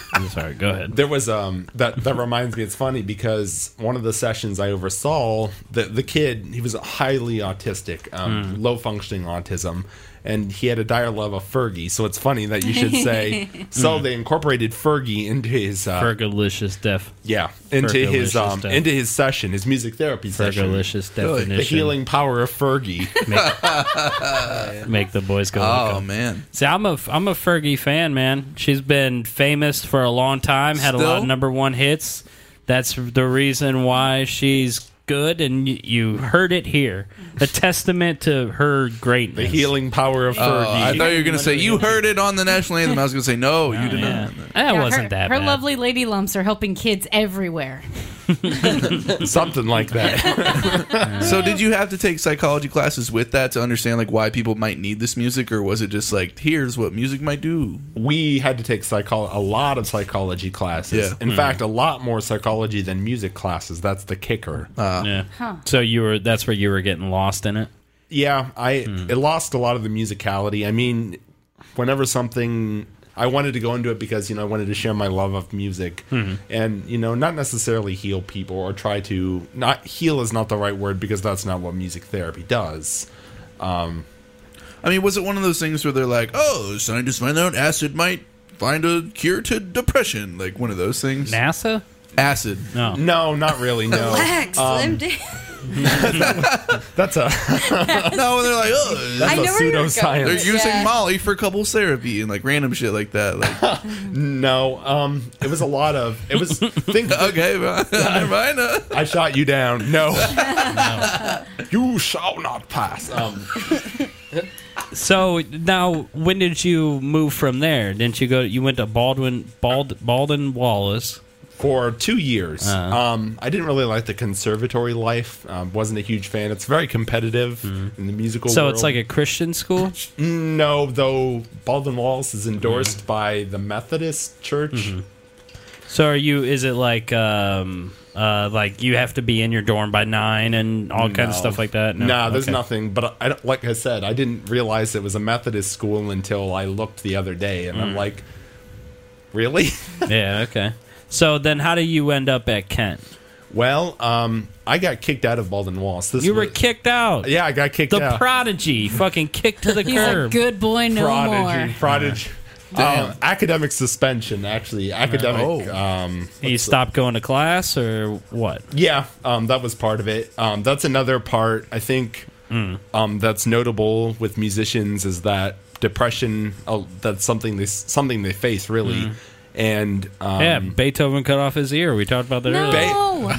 I'm sorry. Go ahead. There was um that that reminds me. It's funny because one of the sessions I oversaw, the the kid, he was highly autistic, um, Mm. low functioning autism, and he had a dire love of Fergie. So it's funny that you should say. So they incorporated Fergie into his uh, Fergalicious def. yeah into his Fergalicious um stuff. into his session, his music therapy session. Fergalicious definition. The healing power of Fergie. Make the boys go. Oh look 'em. man, See, I'm a I'm a Fergie fan, man. She's been famous for a long time. Had a lot Still? of number one hits. That's the reason why she's good, and you, you heard it here. A testament to her greatness. The healing power of oh, Fergie. I thought you were gonna say you heard it on the national anthem. I was gonna say no, you did Yeah. not. That Yeah, wasn't her, that Her bad. lovely lady lumps are helping kids everywhere. Something like that. So did you have to take psychology classes with that to understand like why people might need this music, or was it just like here's what music might do? We had to take psycho- a lot of psychology classes. Yeah. In fact, a lot more psychology than music classes. That's the kicker. Uh, Yeah. So you were that's where you were getting lost in it. yeah, I it lost a lot of the musicality. I mean, whenever something I wanted to go into it because you know I wanted to share my love of music, and you know not necessarily heal people or try to not heal is not the right word because that's not what music therapy does. I mean, was it one of those things where they're like, oh, scientists find out acid might find a cure to depression, like one of those things? NASA? Acid. No. No, not really. No, Relax, Slim Down. that's a No, they're like, oh, I that's a know where you're going. pseudoscience. they're using Yeah. Molly for couples therapy and like random shit like that. Like, No, um, it was a lot of it was. Think okay, never mind. uh. I shot you down. No, you shall not pass. Um, So now, when did you move from there? Didn't you go? You went to Baldwin, Bald, Baldwin Wallace. for two years, Uh-huh. um, I didn't really like the conservatory life. Um, wasn't a huge fan. It's very competitive in the musical. Mm-hmm. So world. it's like a Christian school. No, though Baldwin Wallace is endorsed by the Methodist Church. Mm-hmm. So are you? Is it like um uh like you have to be in your dorm by nine and all kinds of No. stuff like that? Nah, there's Okay. nothing. But I, don't- like I said, I didn't realize it was a Methodist school until I looked the other day, and Mm. I'm like, really? Yeah. Okay. So then, how do you end up at Kent? Well, um, I got kicked out of Baldwin Wallace. This You were was- kicked out. Yeah, I got kicked The out. prodigy, fucking kicked to the He's curb. a good boy, no Prodigy. more. Prodigy. Um, academic suspension, actually. Academic. Oh. Um, You stopped going to class or what? yeah, um, that was part of it. Um, that's another part, I think, um, that's notable with musicians is that depression, uh, that's something they, something they face, really. And um, Yeah, Beethoven cut off his ear. We talked about that earlier. No,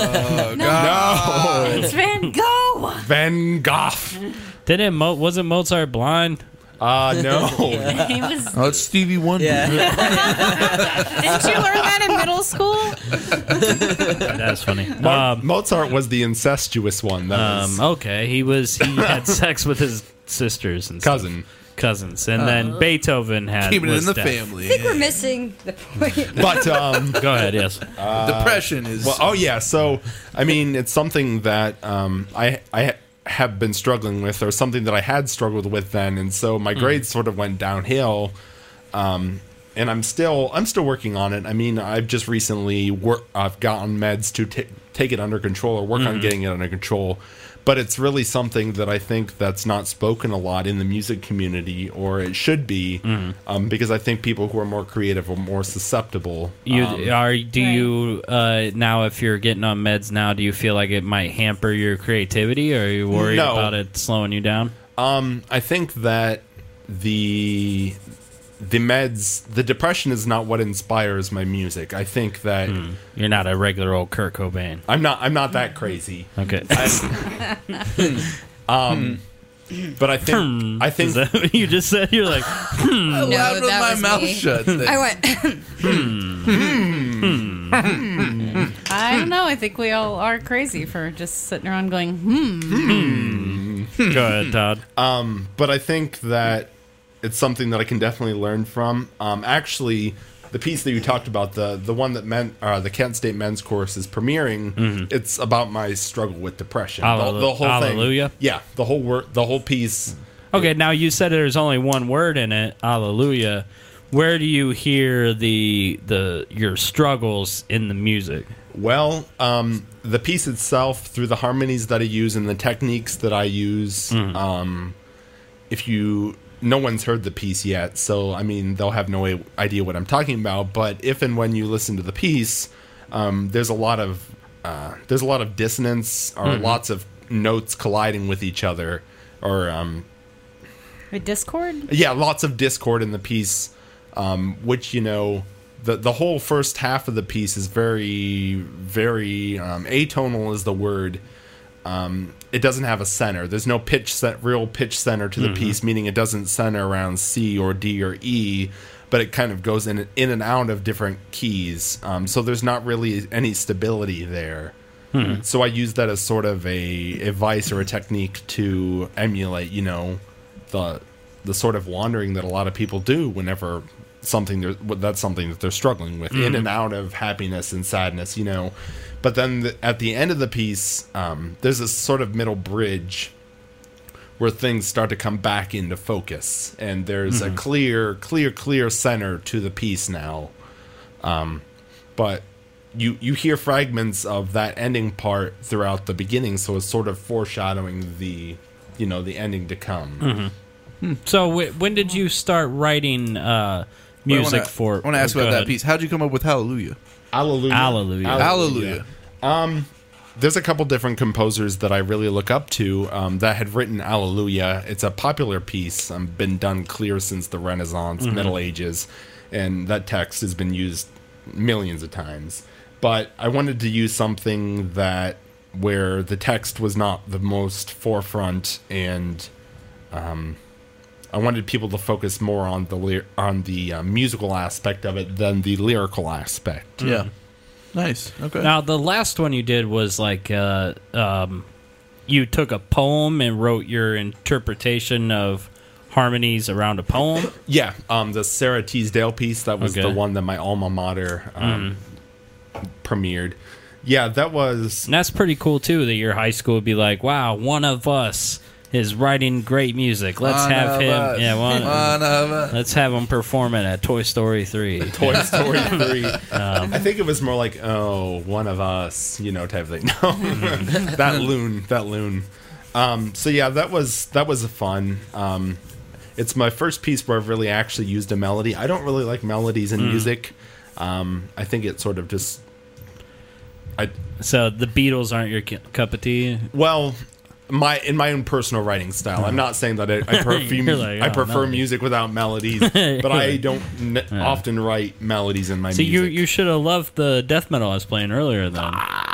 no, it's Van Gogh. Van Gogh. Didn't Mo- wasn't Mozart blind? Uh, no. He was. Oh, it's Stevie Wonder. Yeah. Didn't you learn that in middle school? That's funny. Mo- Um, Mozart was the incestuous one. That was um, okay, he was he had sex with his sisters and stuff. cousin. cousins, and then Beethoven had Keeping it was in the deaf. family. I think we're missing the point. But um, Go ahead, yes. Depression is. well, oh yeah. So I mean, it's something that um, I I have been struggling with, or something that I had struggled with then, and so my grades sort of went downhill. Um, and I'm still I'm still working on it. I mean, I've just recently wor- I've gotten meds to t- take it under control or work on getting it under control. But it's really something that I think that's not spoken a lot in the music community, or it should be, um, because I think people who are more creative are more susceptible. You Um, are do Right. you uh, now if you're getting on meds now, do you feel like it might hamper your creativity, or are you worried No. about it slowing you down? Um, I think that the the meds, the depression is not what inspires my music. I think that You're not a regular old Kurt Cobain. I'm not I'm not that crazy. Okay. Um, but I think I think Is that what you just said? You're like, I No, laughed with that my was mouth me. shut. thing. I went. I don't know. I think we all are crazy for just sitting around going, hmm. go ahead, Todd. Um, but I think that it's something that I can definitely learn from. Um, actually, the piece that you talked about, the the one that men, uh, the Kent State men's course is premiering. It's about my struggle with depression. The, Alleluia. the whole Alleluia? thing. Yeah, the whole word, the whole piece. Okay, now you said there's only one word in it, Alleluia. where do you hear the the your struggles in the music? Well, um, the piece itself, through the harmonies that I use and the techniques that I use, Mm. um, if you, no one's heard the piece yet, so I mean, they'll have no i- idea what I'm talking about. But if and when you listen to the piece, um, there's a lot of uh, there's a lot of dissonance, or Mhm. lots of notes colliding with each other, or um, A Discord? yeah, lots of discord in the piece, um, which, you know, the the whole first half of the piece is very, very um, atonal is the word. Um, it doesn't have a center. There's no pitch set, real pitch center to the Mhm. piece, meaning it doesn't center around C or D or E, but it kind of goes in in and out of different keys. Um, so there's not really any stability there. Hmm. So I use that as sort of a, a vice or a technique to emulate, you know, the the sort of wandering that a lot of people do whenever something they're- that's something that they're struggling with, in Mhm. and out of happiness and sadness, you know. But then the, at the end of the piece, um, there's this sort of middle bridge where things start to come back into focus, and there's a Mhm. clear, clear, clear center to the piece now. Um, but you you hear fragments of that ending part throughout the beginning, so it's sort of foreshadowing the, you know, the ending to come. Mhm. So w- when did you start writing uh, Wait, I music wanna- for? I want to ask oh, about go that ahead. piece. How'd you come up with Hallelujah? Hallelujah. Hallelujah. Hallelujah. Um, there's a couple different composers that I really look up to um, that had written Hallelujah. It's a popular piece, um, been done clear since the Renaissance, Mhm. Middle Ages, and that text has been used millions of times. But I wanted to use something that where the text was not the most forefront, and um, I wanted people to focus more on the ly- on the uh, musical aspect of it than the lyrical aspect. Yeah. Nice. Okay. Now the last one you did was like uh, um, you took a poem and wrote your interpretation of harmonies around a poem. Yeah, um, the Sarah Teasdale piece, that was Okay. the one that my alma mater um, premiered. Yeah, that was... And that's pretty cool too. That your high school would be like, "Wow, one of us is writing great music. Let's One have of him. us. Yeah, one, One of us. Let's have him perform it at Toy Story three. Toy Story three. Um, I think it was more like, oh, one of us, you know, type of thing. No, that loon, that loon. Um, so yeah, that was that was fun. Um, it's my first piece where I've really actually used a melody. I don't really like melodies in Mm. music. Um, I think it sort of just. I So the Beatles aren't your cu- cup of tea. well. My in my own personal writing style, I'm not saying that I, I, perfume, You're like, I oh, prefer melody. music without melodies, but I don't n- Yeah. often write melodies in my See, you music. you should have loved the death metal I was playing earlier. Then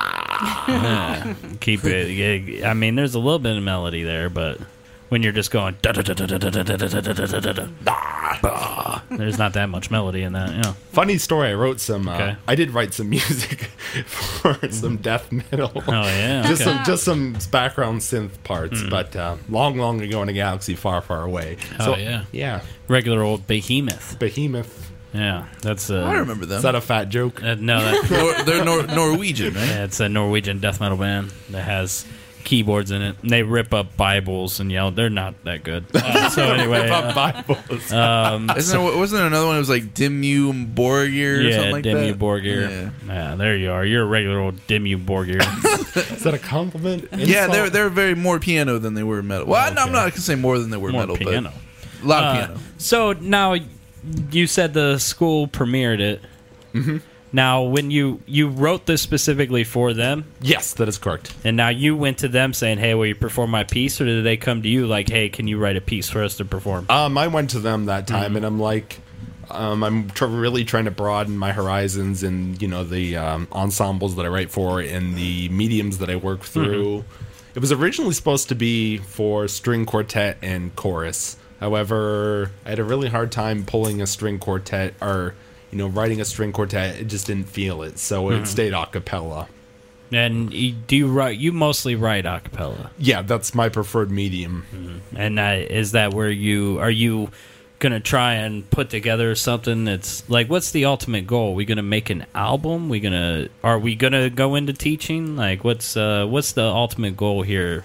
Yeah. Keep it. yeah, I mean, there's a little bit of melody there, but when you're just going, da da da da da da da da da da da da da da, there's not that much melody in that. Yeah. Funny story. I wrote some. Uh, Okay. I did write some music for some death metal. Oh yeah. just okay. some just some background synth parts, Mm. but uh, long, long ago in a galaxy far, far away. Oh yeah. yeah. Regular old behemoth. Behemoth. Yeah, that's. Uh, I remember them. Is that a fat joke? Uh, no, that, Nor- they're Nor- Norwegian, right? yeah, it's a Norwegian death metal band that has keyboards in it. And they rip up Bibles and yell. They're not that good. Uh, so anyway, Rip up uh, Bibles. um, Isn't there, wasn't there another one? It was like Dimmu Borgir or yeah, something like Dimmu that. Borgir. Yeah. Yeah, there you are. You're a regular old Dimmu Borgir. Is that a compliment? Yeah, Insult? they're they're very more piano than they were metal. Well, no, I'm Okay. not gonna say more than they were More metal, piano. but a lot of Uh, piano. So now you said the school premiered it. Mm-hmm. Now, when you you wrote this specifically for them, Yes, that is correct. and now you went to them saying, "Hey, will you perform my piece?" Or did they come to you like, "Hey, can you write a piece for us to perform?" Um, I went to them that time, Mm-hmm. and I'm like, um, I'm tr- really trying to broaden my horizons and, you know, the um, ensembles that I write for and the mediums that I work through. It was originally supposed to be for string quartet and chorus. However, I had a really hard time pulling a string quartet or, you know, writing a string quartet. It just didn't feel it, so it stayed a cappella. And you, do you write? You mostly write a cappella, Yeah, that's my preferred medium. and uh, is that where you are? You gonna try and put together something that's like, what's the ultimate goal? We gonna make an album? We gonna are we gonna go into teaching? Like, what's uh, what's the ultimate goal here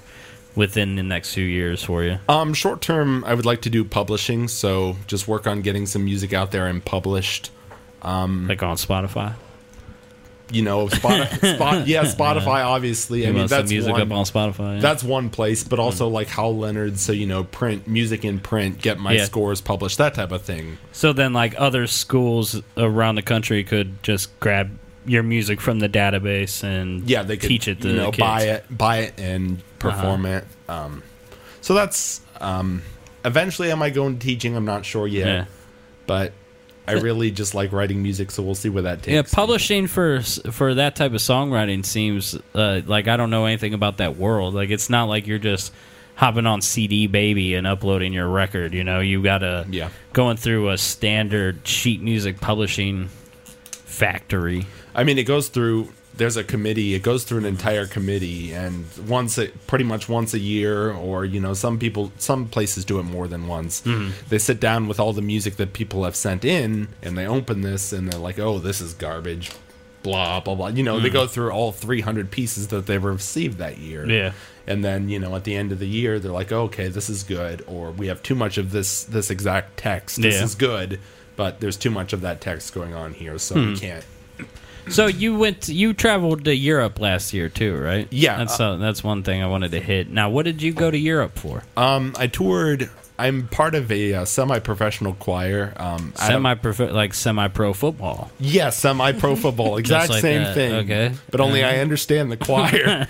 within the next few years for you? Um, short term, I would like to do publishing, so just work on getting some music out there and published. Like on Spotify? You know, Spot, Spot yeah, Spotify. Obviously, I You mean want some that's music one, up on Spotify? Yeah. that's one place, but also like Hal Leonard. So you know, print music in print, get my Yeah. scores published, that type of thing. So then, like, other schools around the country could just grab your music from the database and Yeah, they could teach it to you know kids. buy it, buy it, and perform it. Um, so that's um, eventually. Am I going to teaching? I'm not sure yet, Yeah. but I really just like writing music, so we'll see where that takes. Yeah, me. publishing for for that type of songwriting seems uh, like I don't know anything about that world. Like, it's not like you're just hopping on C D Baby and uploading your record. You know, you gotta Yeah. going through a standard sheet music publishing factory. I mean, it goes through. There's a committee. It goes through an entire committee, and once it pretty much once a year, or you know, some people, some places do it more than once. They sit down with all the music that people have sent in, and they open this, and they're like, "Oh, this is garbage." Blah blah blah. You know, they go through all three hundred pieces that they've received that year. Yeah. And then you know, at the end of the year, they're like, oh, "Okay, this is good," or "We have too much of this this exact text. This Yeah. is good, but there's too much of that text going on here, so we can't." So you went, you traveled to Europe last year too, right? Yeah. That's uh, that's one thing I wanted to hit. Now, what did you go to Europe for? Um, I toured. I'm part of a uh, semi-professional choir. Um, I don't- Semi like semi pro football. yeah, semi-pro football, exact like same that, thing. okay. but only I understand the choir.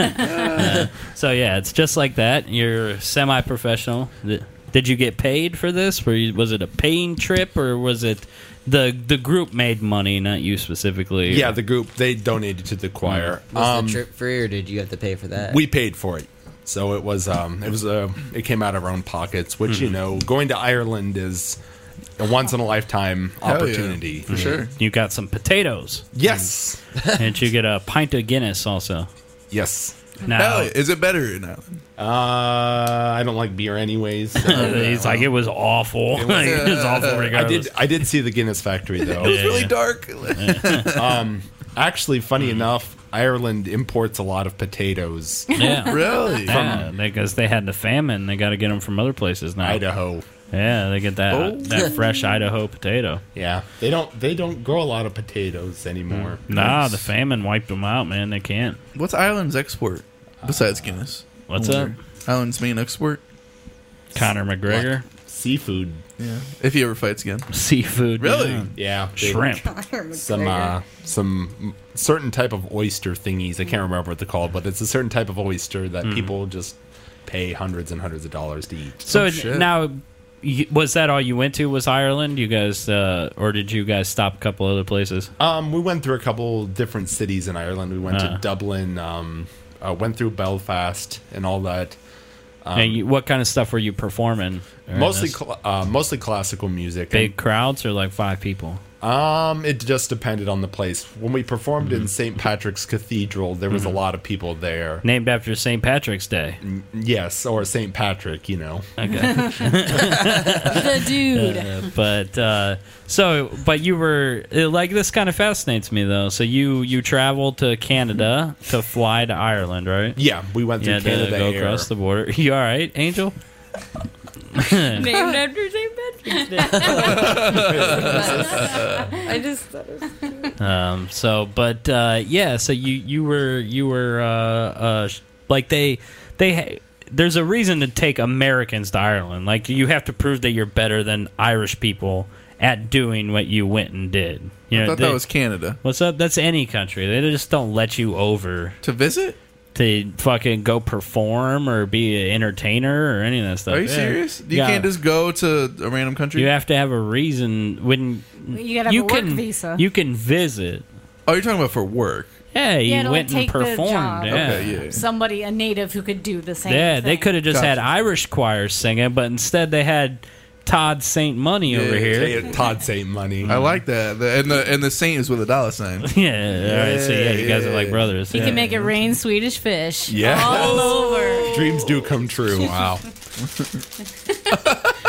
So yeah, it's just like that. You're semi professional. Did you get paid for this? Were you, was it a paying trip, or was it the the group made money, not you specifically? yeah, the group they donated to the choir. Was Um, the trip free, or did you have to pay for that? we paid for it, so it was um, it was a it came out of our own pockets. Which you know, going to Ireland is a once in a lifetime Hell yeah, opportunity for sure. You got some potatoes, Yes, and you get a pint of Guinness also. yes. Now Hell yeah. Is it better in Ireland? Uh, I don't like beer anyways. so- he's like, it was awful. Like, it was awful I regardless. did. I did see the Guinness factory though. It was really yeah. dark. Actually, funny Mm. enough, Ireland imports a lot of potatoes. Yeah, really? yeah, because they had the famine. They got to get them from other places now. Idaho. Yeah, they get that Oh. that fresh Idaho potato. Yeah, they don't. They don't grow a lot of potatoes anymore. Nah, the famine wiped them out, man. They can't. What's Ireland's export besides Guinness? What's I up, wonder. Ireland's main export? Conor McGregor? Seafood. Yeah. If he ever fights again. Seafood, Really? yeah. Yeah, they- Shrimp. Some uh, some certain type of oyster thingies. I can't remember what they're called, but it's a certain type of oyster that people just pay hundreds and hundreds of dollars to eat. So Oh, shit. now, you- was that all you went to? Was Ireland? You guys, uh, or did you guys stop a couple other places? Um, we went through a couple different cities in Ireland. We went Uh. to Dublin. Um, uh, went through Belfast and all that. and you, what kind of stuff were you performing? during Mostly, this? cl- uh, mostly classical music. big crowds or like five people? Um, it just depended on the place. When we performed Mm-hmm. in Saint Patrick's Cathedral, there was a lot of people there. Named after Saint Patrick's Day. Yes, or Saint Patrick, you know. Okay. The dude. Uh, but uh, so, but you were uh, like this kind of fascinates me though. So you you traveled to Canada to fly to Ireland, right? Yeah, we went You through had to Canada go Air. across the border. You all right, Angel? Named after Saint Patrick's Day. I just thought it was Um, so, but uh, yeah, so you you were you were uh, uh, sh- like they they. Ha- there's a reason to take Americans to Ireland. Like you have to prove that you're better than Irish people at doing what you went and did. You know, I thought they- that was Canada. what's up? That's any country. They just don't let you over To visit? to fucking go perform or be an entertainer or any of that stuff. Are you Yeah. serious? You Yeah. can't just go to a random country? You have to have a reason when You gotta have you a work can visa. you can visit. Oh, you're talking about for work. Yeah, you Yeah, to, like, went and take the performed. job. Yeah. Okay, yeah. Somebody, a native who could do the same Yeah, thing. they could have just had Gotcha. Irish choirs singing, but instead they had Todd Saint Money over here. Say- Todd Saint Money. I like that. The, and the and the saint is with a dollar sign. Yeah, all right. So yeah, you guys are like brothers. You yeah. can make it rain Swedish fish. Yeah. All over. Dreams do come true. Wow.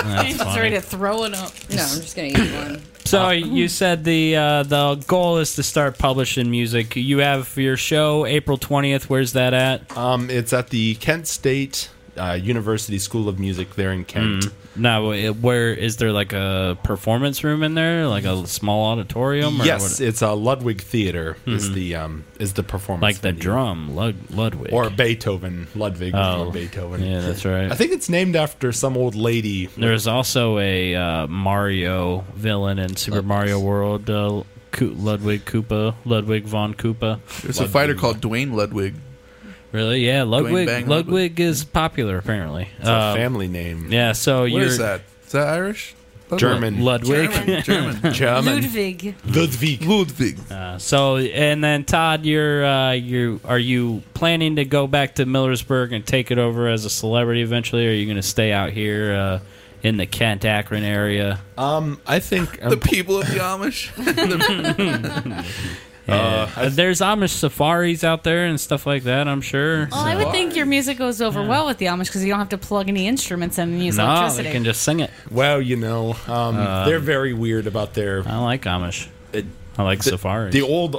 That's He's funny. ready to throw it up. No, I'm just gonna eat one. So you said the uh, the goal is to start publishing music. You have your show April twentieth. Where's that at? Um, it's at the Kent State uh, University School of Music there in Kent. Mm. Now, it- where is there like a performance room in there, like a small auditorium? Or Yes, what- it's a Ludwig Theater is the um, is the performance like the venue. drum, Lud- Ludwig. Or Beethoven. Ludwig Oh, or Beethoven. yeah, that's right. I think it's named after some old lady. There's also a uh, Mario villain in Super Mario World, uh, Ko- Ludwig Koopa, Ludwig von Koopa. There's a fighter called Dwayne Ludwig. Really? Yeah, Ludwig. Bang Ludwig, Ludwig. is popular apparently. It's a Uh, family name. Yeah, so What you're is that? Is that Irish? German. Ludwig. German. German. German. Ludwig. Ludwig. Ludwig. Uh, so and then Todd, you're uh, you are you planning to go back to Millersburg and take it over as a celebrity eventually, or are you going to stay out here uh, in the Kent Akron area? Um, I think The people of the Amish. Uh, uh, there's Amish safaris out there and stuff like that, I'm sure. Well, I would think your music goes over well with the Amish because you don't have to plug any instruments in and use No, electricity. they can just sing it. well, you know, um, they're very weird about their I like Amish. it, I like the, safaris. the old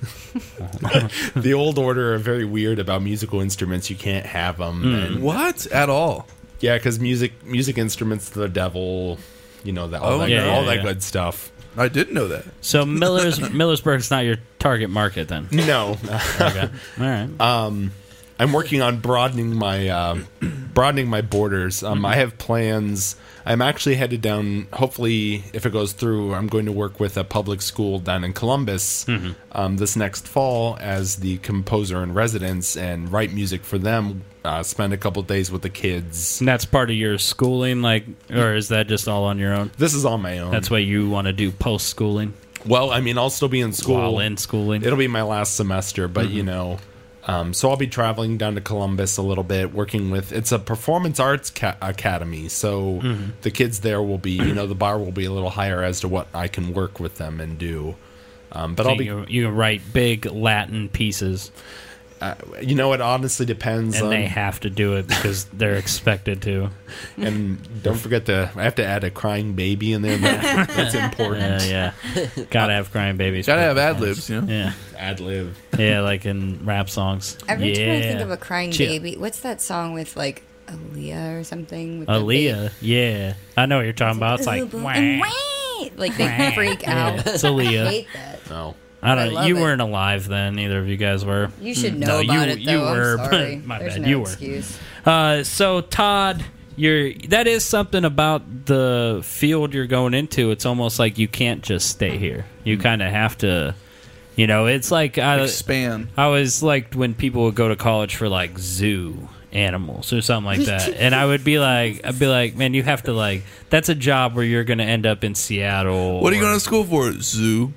the old order are very weird about musical instruments. You can't have them. And, What? At all? yeah, because music music instruments, the devil, you know, that, all, Oh, that, yeah, all yeah, that yeah. good stuff. I didn't know that. So Miller's Millersburg's not your target market then. No, Okay. All right. I'm working on broadening my uh, broadening my borders. Um, I have plans. I'm actually headed down. Hopefully, if it goes through, I'm going to work with a public school down in Columbus um, this next fall as the composer in residence and write music for them. Uh, spend a couple days with the kids. And that's part of your schooling, like, or is that just all on your own? This is on my own. That's what you want to do post schooling, well, I mean, I'll still be in school. while in schooling. It'll be my last semester, but you know, um, so I'll be traveling down to Columbus a little bit, working with. It's a performance arts ca- academy, so the kids there will be, you know, the bar will be a little higher as to what I can work with them and do. Um, but So I'll be, you, can- you can write big Latin pieces, uh, you know, it honestly depends. and on, they have to do it because they're expected to. and don't forget to. I have to add a crying baby in there. That, that's important. Yeah, yeah. Gotta have crying babies. Gotta have ad libs, you know? Yeah, Ad lib. yeah, like in rap songs. Every yeah. time I think of a crying Chill. baby, what's that song with like Aaliyah or something? With the baby? Aaliyah, yeah, I know what you're talking about. It's like, And wah. wah! Like they freak out. Yeah, it's I Aaliyah. hate that. No. I I don't know. love You it. weren't alive then. Neither of you guys were. You should No, know you- about it you though. were, I'm but sorry. my There's bad, no you were. excuse. Uh, so Todd, you're that is something about the field you're going into. It's almost like you can't just stay here. You kind of have to, you know. It's like I, Expand. I was like when people would go to college for like zoo animals or something like that, and I would be like, I'd be like, man, you have to like. That's a job where you're going to end up in Seattle. What are you or- going to school for? Zoo.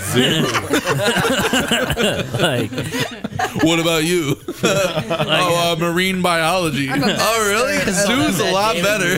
like? What about you? oh, uh, marine biology. Oh, really? Zoo's a lot better.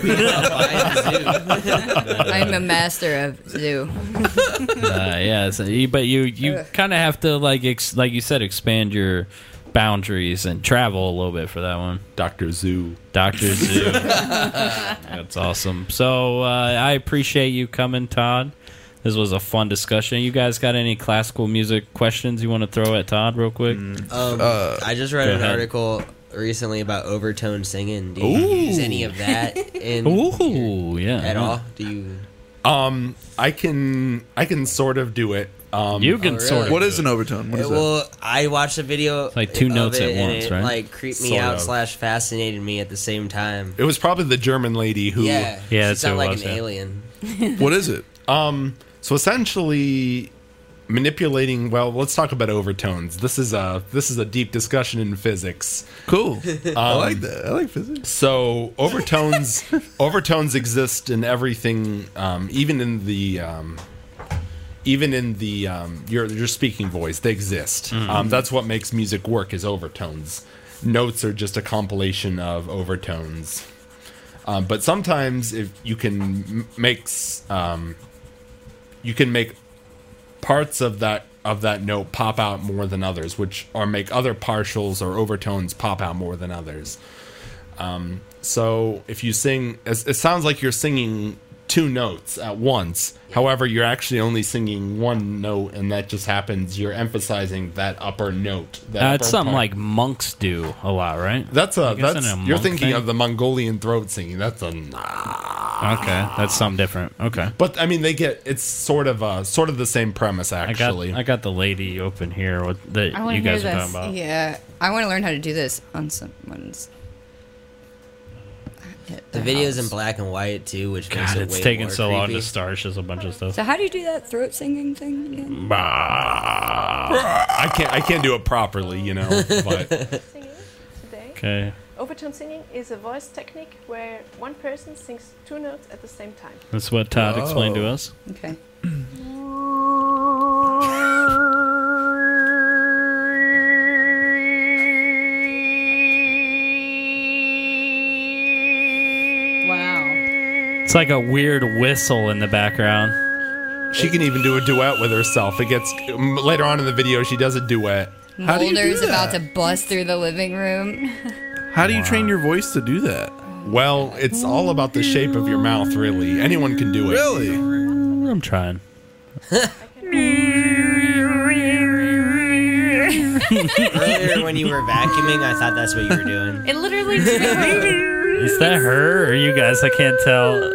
I'm a master of zoo. Uh, yeah, so you, but you you kind of have to like ex, like you said, expand your boundaries and travel a little bit for that one. Doctor Zoo. Doctor Zoo. That's awesome. So uh, I appreciate you coming, Todd. This was a fun discussion. You guys got any classical music questions you want to throw at Todd real quick? Um, Uh, I just read go an ahead. article recently about overtone singing. Do you Ooh. use any of that in Ooh, yeah. at all? Do you? Um, I can I can sort of do it. Um, You can Oh, sort really? of. What is an overtone? What is It- that? well, I watched a video. like two of notes it, at and once, it, right? Like creeped me Sort out of. slash fascinated me at the same time. It was probably the German lady who. Yeah, Yeah, she that's who sounded it like was, an yeah. alien. What is it? Um. So essentially, manipulating. Well, let's talk about overtones. This is a this is a deep discussion in physics. Cool. I like that. I like physics. So overtones overtones exist in everything, um, even in the um, even in the um, your your speaking voice. They exist. Um, that's what makes music work is overtones. Notes are just a compilation of overtones. Um, but sometimes if you can m- make s- um, you can make parts of that of that note pop out more than others, which or make other partials or overtones pop out more than others. Um, so if you sing, it, it sounds like you're singing two notes at once. However, you're actually only singing one note, and that just happens. You're emphasizing that upper note. That Uh, upper it's something part. like monks do a lot, right? That's a I guess that's in a you're monk thinking thing? of the Mongolian throat singing. That's a Okay, that's something different. Okay. but I mean they get it's sort of uh sort of the same premise I got actually. I got the lady open here with that I wanna you guys hear are this. talking about. Yeah, I want to learn how to do this on someone's. The video's in black and white too, which makes God, it it's way taking more so long creepy. to start. It's just a bunch of stuff. So how do you do that throat singing thing again? I can't I can't do it properly, you know. But Singing today. Okay, Overtone singing is a voice technique where one person sings two notes at the same time. that's what Todd explained to us. Okay. Wow. It's like a weird whistle in the background. she can even do a duet with herself. It gets um, later on in the video she does a duet. How do you do Mulder's about to that? bust through the living room. How do you train your voice to do that? Well, it's all about the shape of your mouth, really. Anyone can do it. Really? I'm trying. Earlier when you were vacuuming, I thought that's what you were doing. It literally. Is that her or you guys? I can't tell.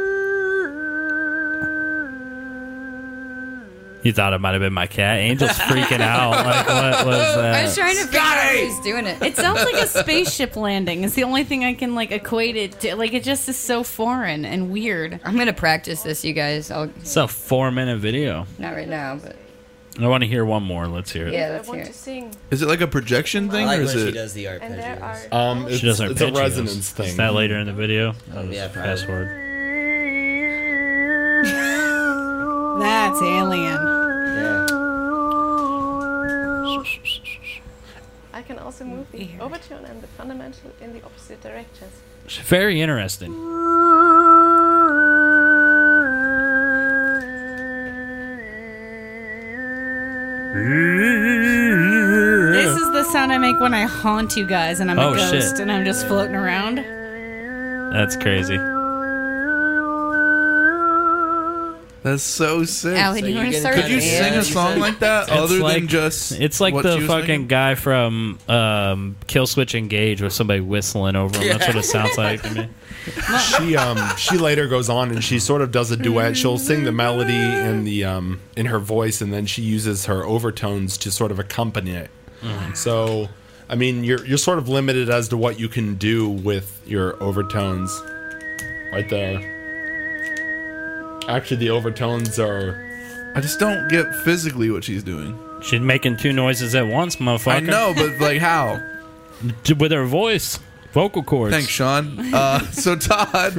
You thought it might have been my cat. Angel's freaking out. Like, what was that? I was trying to figure out who's doing it. It sounds like a spaceship landing. It's the only thing I can like equate it to. Like it just is so foreign and weird. I'm gonna practice this, you guys. I'll It's a four minute video. not right now, but I want to hear one more. Let's hear it. yeah, I let's want hear to it. sing, Is it like a projection I thing, like or when is she it? does the and there arpeggios. are. Um, it's, She does it's a arpeggios. resonance thing. Is that later in the video? Oh, yeah, Fast probably. forward. That's alien. Yeah. I can also move the overtone and the fundamental in the opposite directions. Very interesting. This is the sound I make when I haunt you guys and I'm Oh, a ghost shit. and I'm just floating around. That's crazy. That's so sick. Allie, So do you you want to can start? Could you Yeah, sing you a song said- like that It's other like- than just? It's like what the she was fucking thinking? guy from um, Kill Switch Engage with somebody whistling over him. That's what it sounds like to me. she um she later goes on and she sort of does a duet. She'll sing the melody in the um in her voice, and then she uses her overtones to sort of accompany it. So, I mean, you're you're sort of limited as to what you can do with your overtones. Right there. Actually, the overtones are. I just don't get physically what she's doing. She's making two noises at once, motherfucker. I know, but like how? With her voice, vocal cords. Thanks, Sean. Uh, so Todd,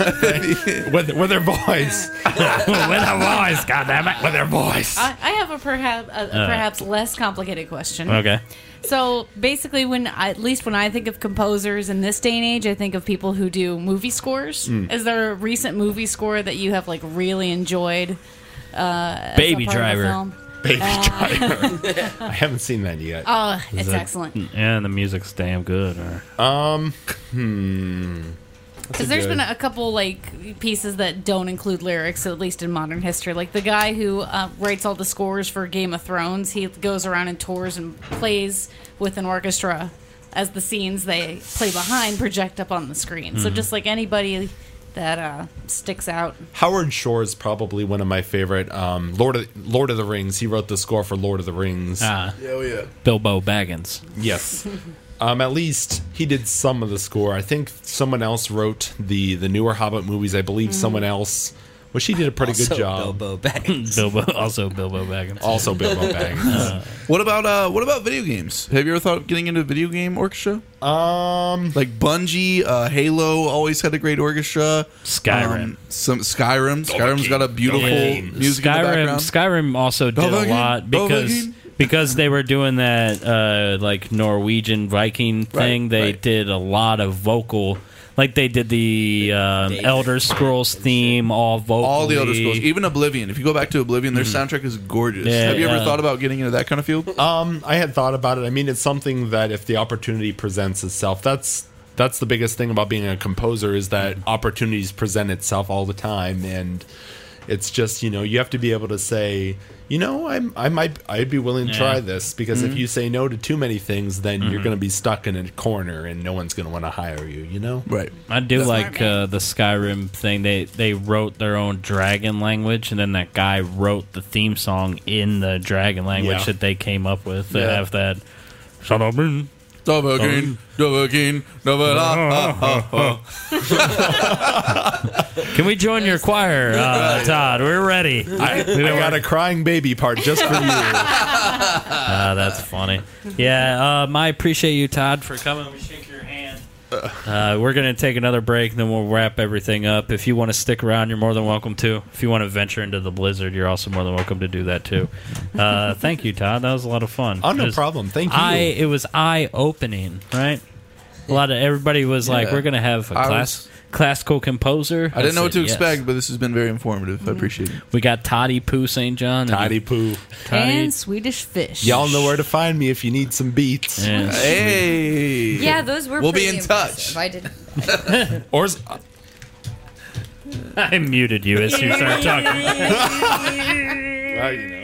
with with her voice. With her voice, goddammit. With her voice. I, I have a perhaps a, a Uh. perhaps less complicated question. Okay. So basically, when I, at least when I think of composers in this day and age, I think of people who do movie scores. Mm. Is there a recent movie score that you have like really enjoyed? Uh, as a Baby part of the Driver. film? Baby Driver. I haven't seen that yet. Oh, it's that- excellent. Yeah, and the music's damn good. Or, Um, hmm. Because there's good- been a couple like pieces that don't include lyrics, at least in modern history. Like the guy who uh, writes all the scores for Game of Thrones, he goes around and tours and plays with an orchestra as the scenes they play behind project up on the screen. So just like anybody that uh, sticks out. Howard Shore is probably one of my favorite. Um, Lord of Lord of the Rings. He wrote the score for Lord of the Rings. ah, oh yeah, Bilbo Baggins. Yes. Um, at least he did some of the score. I think someone else wrote the the newer Hobbit movies. I believe someone else. Well, she did a pretty Also good job. Bilbo Baggins. Bilbo, also Bilbo Baggins. Also, Bilbo Baggins. What about uh? What about video games? Have you ever thought of getting into a video game orchestra? um, Like Bungie, uh, Halo always had a great orchestra. Skyrim. Um, some Skyrim. Skyrim's got a beautiful Yeah. music in the Skyrim. background. Skyrim also did a Dovahkiin, lot because Dovahkiin. because they were doing that uh, like Norwegian Viking thing. Right, they right. did a lot of vocal. Like they did the um, David Elder Scrolls and theme, all vocally. All the Elder Scrolls, even Oblivion. If you go back to Oblivion, their soundtrack is gorgeous. Yeah, Have you ever yeah. thought about getting into that kind of field? um, I had thought about it. I mean, it's something that if the opportunity presents itself, that's that's the biggest thing about being a composer is that opportunities present itself all the time, and it's just, you know, you have to be able to say, you know, I'm, I might, I'd be willing to Yeah. try this, because Mhm. if you say no to too many things, then you're Mhm. going to be stuck in a corner and no one's going to want to hire you, you know? Right. I do That's like uh, the Skyrim thing. They they wrote their own dragon language, and then that guy wrote the theme song in the dragon language Yeah. that they came up with. They Yeah. have that. Shut up, man. Dovahkiin, Dovahkiin, Dovahkiin. Can we join your choir, uh, Todd? We're ready. I, I got a crying baby part just for you. Ah, that's funny. Yeah, um, I appreciate you, Todd, for coming. We shake your hand. Uh, we're going to take another break, and then we'll wrap everything up. If you want to stick around, you're more than welcome to. If you want to venture into the blizzard, you're also more than welcome to do that, too. Uh, thank you, Todd. That was a lot of fun. Oh, no It was problem. Thank you. I, it was eye-opening, right? A lot of everybody was like, Yeah. we're going to have a I class, was- classical composer. I didn't know what to said, yes. expect, but this has been very informative. I appreciate it. We got Toddy Poo Saint John. Toddy Poo. Toddy. And Swedish fish. Y'all know where to find me if you need some beats. Yeah. Hey. Yeah, those were We'll be pretty in touch. impressive. I did. Or s- I muted you as you started talking. well, you know.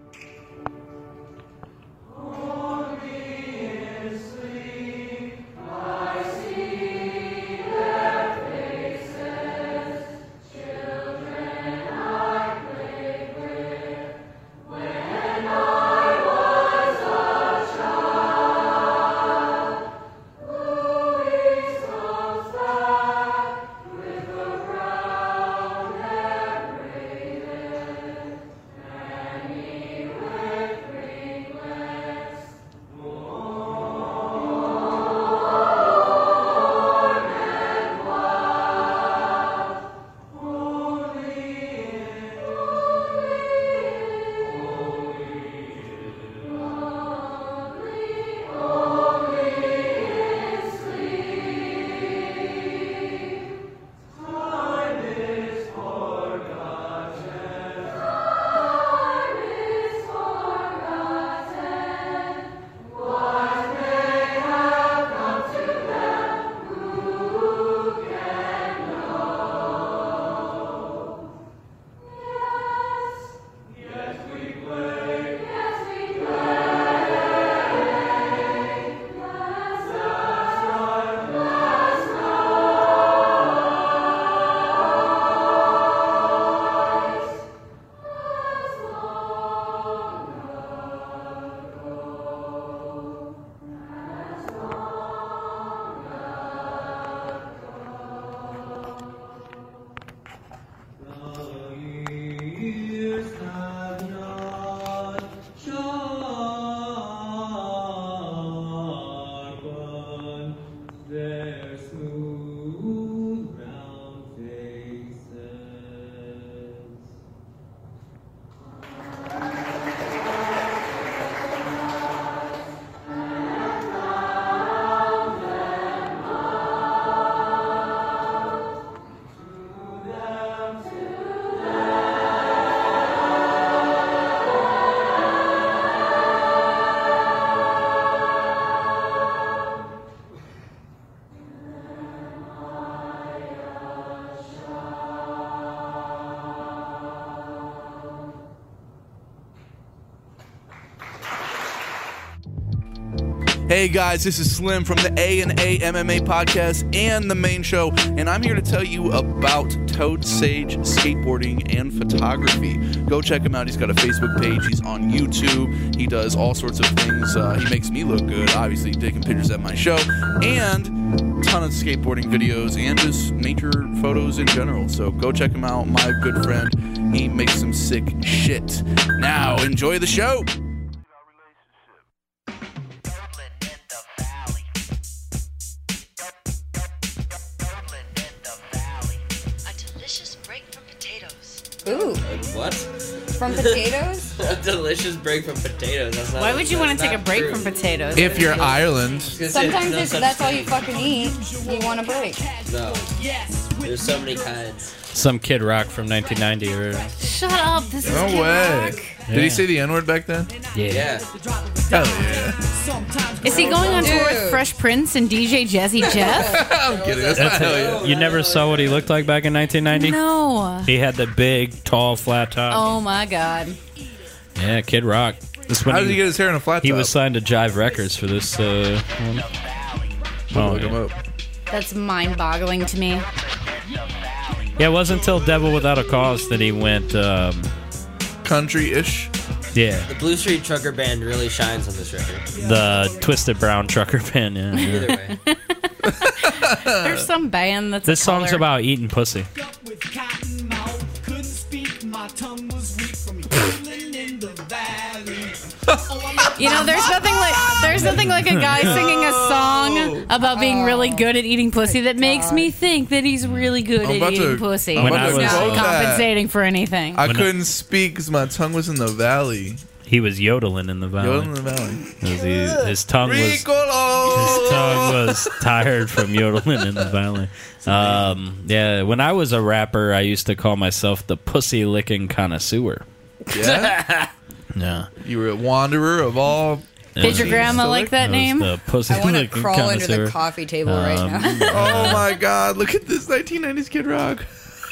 Hey guys, this is Slim from the A and A M M A podcast and the main show, and I'm here to tell you about Toad Sage skateboarding and photography. Go check him out. He's got a Facebook page. He's on YouTube. He does all sorts of things. Uh, he makes me look good, obviously taking pictures at my show, and a ton of skateboarding videos and just nature photos in general. So go check him out. My good friend, he makes some sick shit. Now enjoy the show. Ooh. What? From potatoes? A delicious break from potatoes. That's not, Why would you want to that's take a not break true. from potatoes? If you're Ireland. I was gonna say, Sometimes there's if no that's such all you thing. fucking eat, you want a break. No. There's so many kinds. Some Kid Rock from nineteen ninety. Or, Shut up. This is No Kid way. Rock. Did Yeah. he say the N word back then? yeah. Yeah. Hell yeah. Is he going on tour with Dude. Fresh Prince and D J Jazzy Jeff? I'm kidding. That's, That's not hell it. yeah. You never saw what he looked like back in nineteen ninety? No. He had the big, tall, flat top. Oh my God. Yeah, Kid Rock. This when How did he get his hair in a flat top? He was signed to Jive Records for this. Uh, one. Oh, Look him yeah. up. That's mind-boggling to me. Yeah, it wasn't until Devil Without a Cause that he went. Um, Country-ish. yeah, The Blue Street Trucker Band really shines on this record. the Twisted Brown Trucker Band. Yeah, yeah. Either way. There's some band that's This a song's color. about eating pussy. You know, there's nothing like there's nothing like a guy singing a song about being really good at eating pussy that makes me think that he's really good I'm at about eating to- pussy. I'm When When I he's was- not quote that. compensating for anything. I When I- couldn't speak because my tongue was in the valley. He was yodeling in the valley. Yodeling in the valley. 'Cause he- his tongue was his Ricolo! tongue was tired from yodeling in the valley. Um, yeah, when I was a rapper, I used to call myself the pussy licking connoisseur. Yeah? Yeah, You were a wanderer of all. Did your grandma like that I was name? the pussy I want to licking crawl under the connoisseur. coffee table Um, right now. Oh my god, look at this nineteen nineties Kid Rock.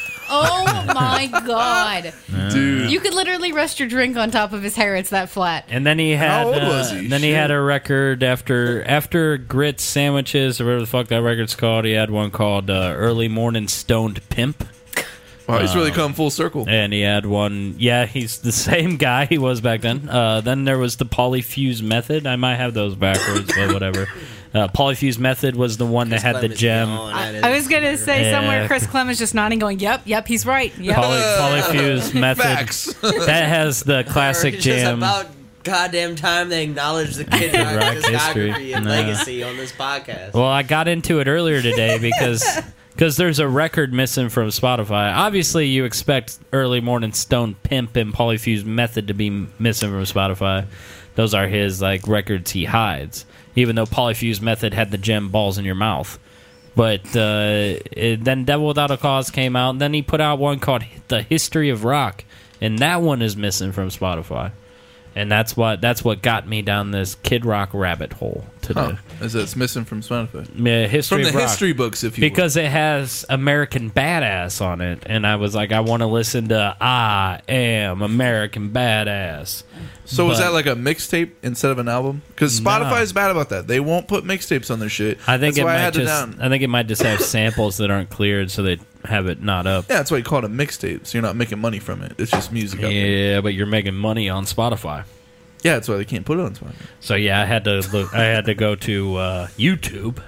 Oh my God! Dude. You could literally rest your drink on top of his hair. It's that flat. And then he had, How old uh, was he? then he Shit. had a record after after grits sandwiches or whatever the fuck that record's called. He had one called uh, Early Morning Stoned Pimp, Wow, he's really come full circle. and he had one. Yeah, he's the same guy he was back then. Uh, then there was the Polyfuse Method. I might have those backwards, but whatever. Uh, Polyfuse Method was the one that had the Clemens gem. beyond I, at it. I was gonna say Yeah. somewhere Chris Clemens just nodding, going, "Yep, yep, he's right." Yep. Poly, Polyfuse Method. Facts. That has the classic It's just jam. about goddamn time they acknowledge the Kid Rock Rock history. discography and No. legacy on this podcast. Well, I got into it earlier today because because there's a record missing from Spotify. Obviously, you expect Early Morning Stone Pimp and Polyfuse Method to be m- missing from Spotify. Those are his like records he hides. Even though Polyfuse Method had the gem Balls in Your Mouth. But uh, it, then Devil Without a Cause came out, and then he put out one called The History of Rock, and that one is missing from Spotify. And that's what that's what got me down this Kid Rock rabbit hole today. Huh. As it's missing from Spotify. Yeah, history From the of rock. history books, if you will. Because it has American Badass on it, and I was like, I want to listen to I Am American Badass. So was but- that like a mixtape instead of an album? Because Spotify No. is bad about that. They won't put mixtapes on their shit. I think That's it why I might had to just down. I think it might just have samples that aren't cleared, so they have it not up. Yeah, that's why you call it a mixtape. So you're not making money from it. It's just music. Out there. Yeah, but you're making money on Spotify. Yeah, that's why they can't put it on Spotify. So yeah, I had to look. I had to go to uh, YouTube,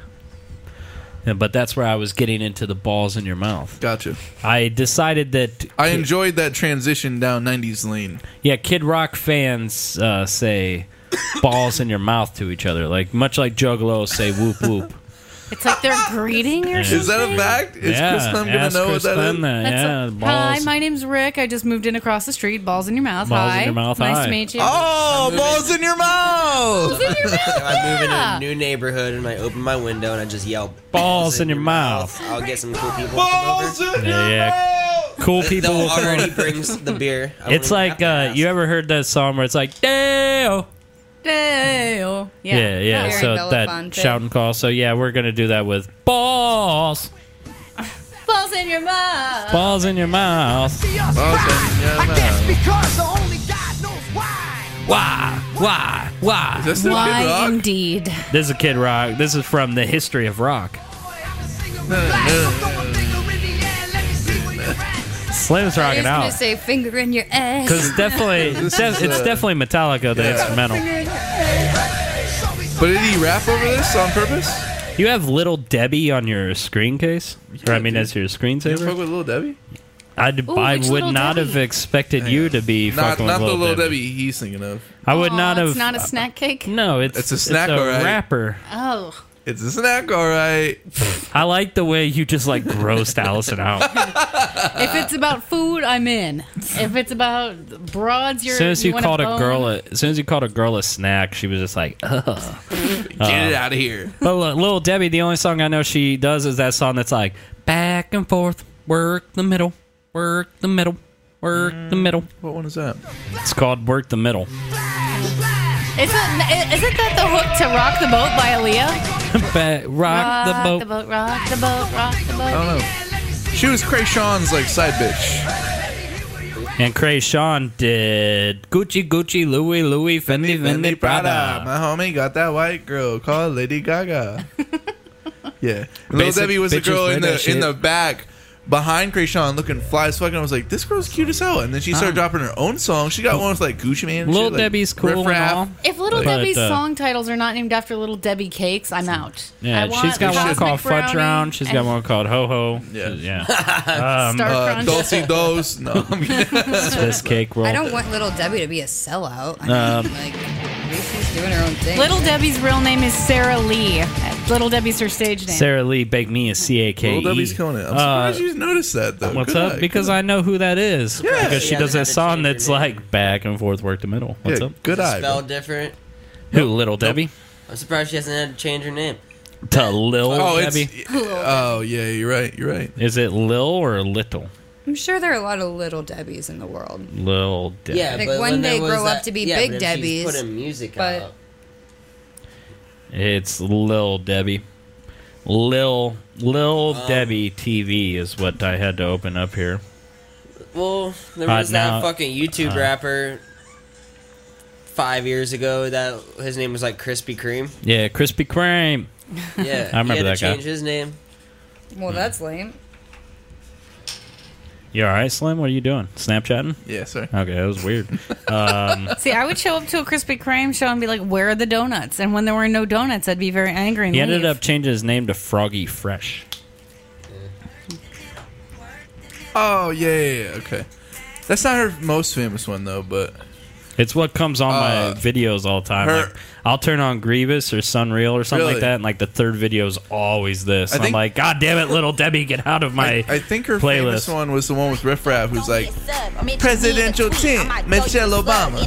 and, but that's where I was getting into the balls in your mouth. Gotcha. I decided that I Kid- enjoyed that transition down nineties lane. yeah, Kid Rock fans uh, say balls in your mouth to each other, like much like Juggalos say whoop whoop. It's like they're greeting or Yeah. something. Is that a fact? Is yeah, Chris Clem gonna ask know Chris what that Clem is? that, That's yeah, a- balls. Hi, my name's Rick. I just moved in across the street. Balls in your mouth. Balls in Hi. your mouth, Nice hi. to meet you. Oh, balls in your mouth! in your mouth. If I move into Yeah. a new neighborhood and I open my window and I just yell Balls in your mouth. I'll get some cool people Balls to come over. in Yeah, your yeah. mouth! Cool people. They'll will come already over. brings the beer. I It's won't even like have uh, to you ask. ever heard that song where it's like Dale. Dale. Yeah, yeah. Very So that Belafonte. shouting call. So yeah, we're gonna do that with balls. Balls in your mouth. Balls in your mouth. Balls in your mouth. Because only God knows why. Why? Why? Why? Is this the Kid Why Rock? indeed? This is Kid Rock. This is from the history of rock. Slim's I rocking was gonna out. say finger in your ass. Because definitely, This def- is, it's uh, definitely Metallica, the instrumental. But did he rap over this on purpose? You have Little Debbie on your screen case? Or I mean, as your You fuck screensaver? with Lil Debbie? I'd, Ooh, I which would Little not Debbie? have expected you to be Not, fucking not with the Little Lil Debbie. Debbie he's thinking of. I would Aw, not have. It's not a snack cake. No, it's It's a snack, It's a alright. rapper. Oh. It's a snack, all right. I like the way you just like grossed Allison out. If it's about food, I'm in. If it's about broads, you're. As soon as you want called a bone. girl, a, as soon as you called a girl a snack, she was just like, ugh. Get it out of here. But look, Little Debbie, the only song I know she does is that song that's like back and forth, work the middle, Work the middle. Work the middle. What one is that? It's called Work the Middle. Isn't, isn't that the hook to Rock the Boat by Aaliyah? Ba- rock, the boat. the boat, rock the boat, rock the boat. I don't know. She was Krayshawn's like side bitch. And Krayshawn did Gucci, Gucci, Louis, Louis, Fendi, Fendi, Prada. My homie got that white girl called Lady Gaga. Yeah. And Little Basic Debbie was the bitches girl wear in that the shit. in the back behind Krayshawn looking fly as fuck, and I was like, this girl's cute as hell. And then she started dropping her own song. She got one with like Gucci Mane and Little shit, like, Debbie's cool Riff and Raff. all. If Little But, Debbie's uh, song titles are not named after Little Debbie cakes, I'm out. Yeah, I want she's got one Cosmic called Fudge Brownie Round. She's got and one called Ho Ho. Yeah. Yeah. Um, Star Uh, Crunch. Dulce Dos. No, I'm kidding. Swiss cake roll. I don't want Little Debbie to be a sellout. I mean, Um, like, at least she's doing her own thing. Little Debbie's real name is Sarah Lee. Little Debbie's her stage name. Sarah Lee Bake Me a C A K E. Little Debbie's killing it. I'm Uh, surprised you noticed that though. What's Good up? eye, Because good I know who that is. Yeah. Because she Yeah, does they that had to song change her that's name. like back and forth, work the middle. eye. What's Yeah, up? good eye. Spelled bro. different. Who? Little Debbie? I'm surprised she hasn't had to change her name. To Lil Oh, Debbie? it's. Oh yeah, you're right. You're right. Is it Lil or Little? I'm sure there are a lot of Little Debbies in the world. Lil Debbie. Yeah, Like, but one when day there was grow up that- to be yeah, Big but if she's Debbies, putting music but- out. It's Lil Debbie. Lil Lil Um, Debbie T V is what I had to open up here. Well, there Uh, was that now- fucking YouTube uh, rapper five years ago that his name was like Krispy Kreme. Yeah, Krispy Kreme. Yeah, I remember he had that to guy. change his name. Well, that's lame. You all right, Slim? What are you doing? Snapchatting? Yeah, sir. Okay, that was weird. Um, See, I would show up to a Krispy Kreme show and be like, where are the donuts? And when there were no donuts, I'd be very angry and he ended leave. up changing his name to Froggy Fresh. Oh yeah, yeah, yeah. Okay. That's not her most famous one though, but It's what comes on Uh, my videos all the time. her- Like, I'll turn on Grievous or Sunreal or something Really? like that, and like the third video is always this. I And I'm think- like, God damn it, Little Debbie, get out of my I, I think her playlist. famous one was the one with Riff Raff, who's like presidential tint, Michelle Obama.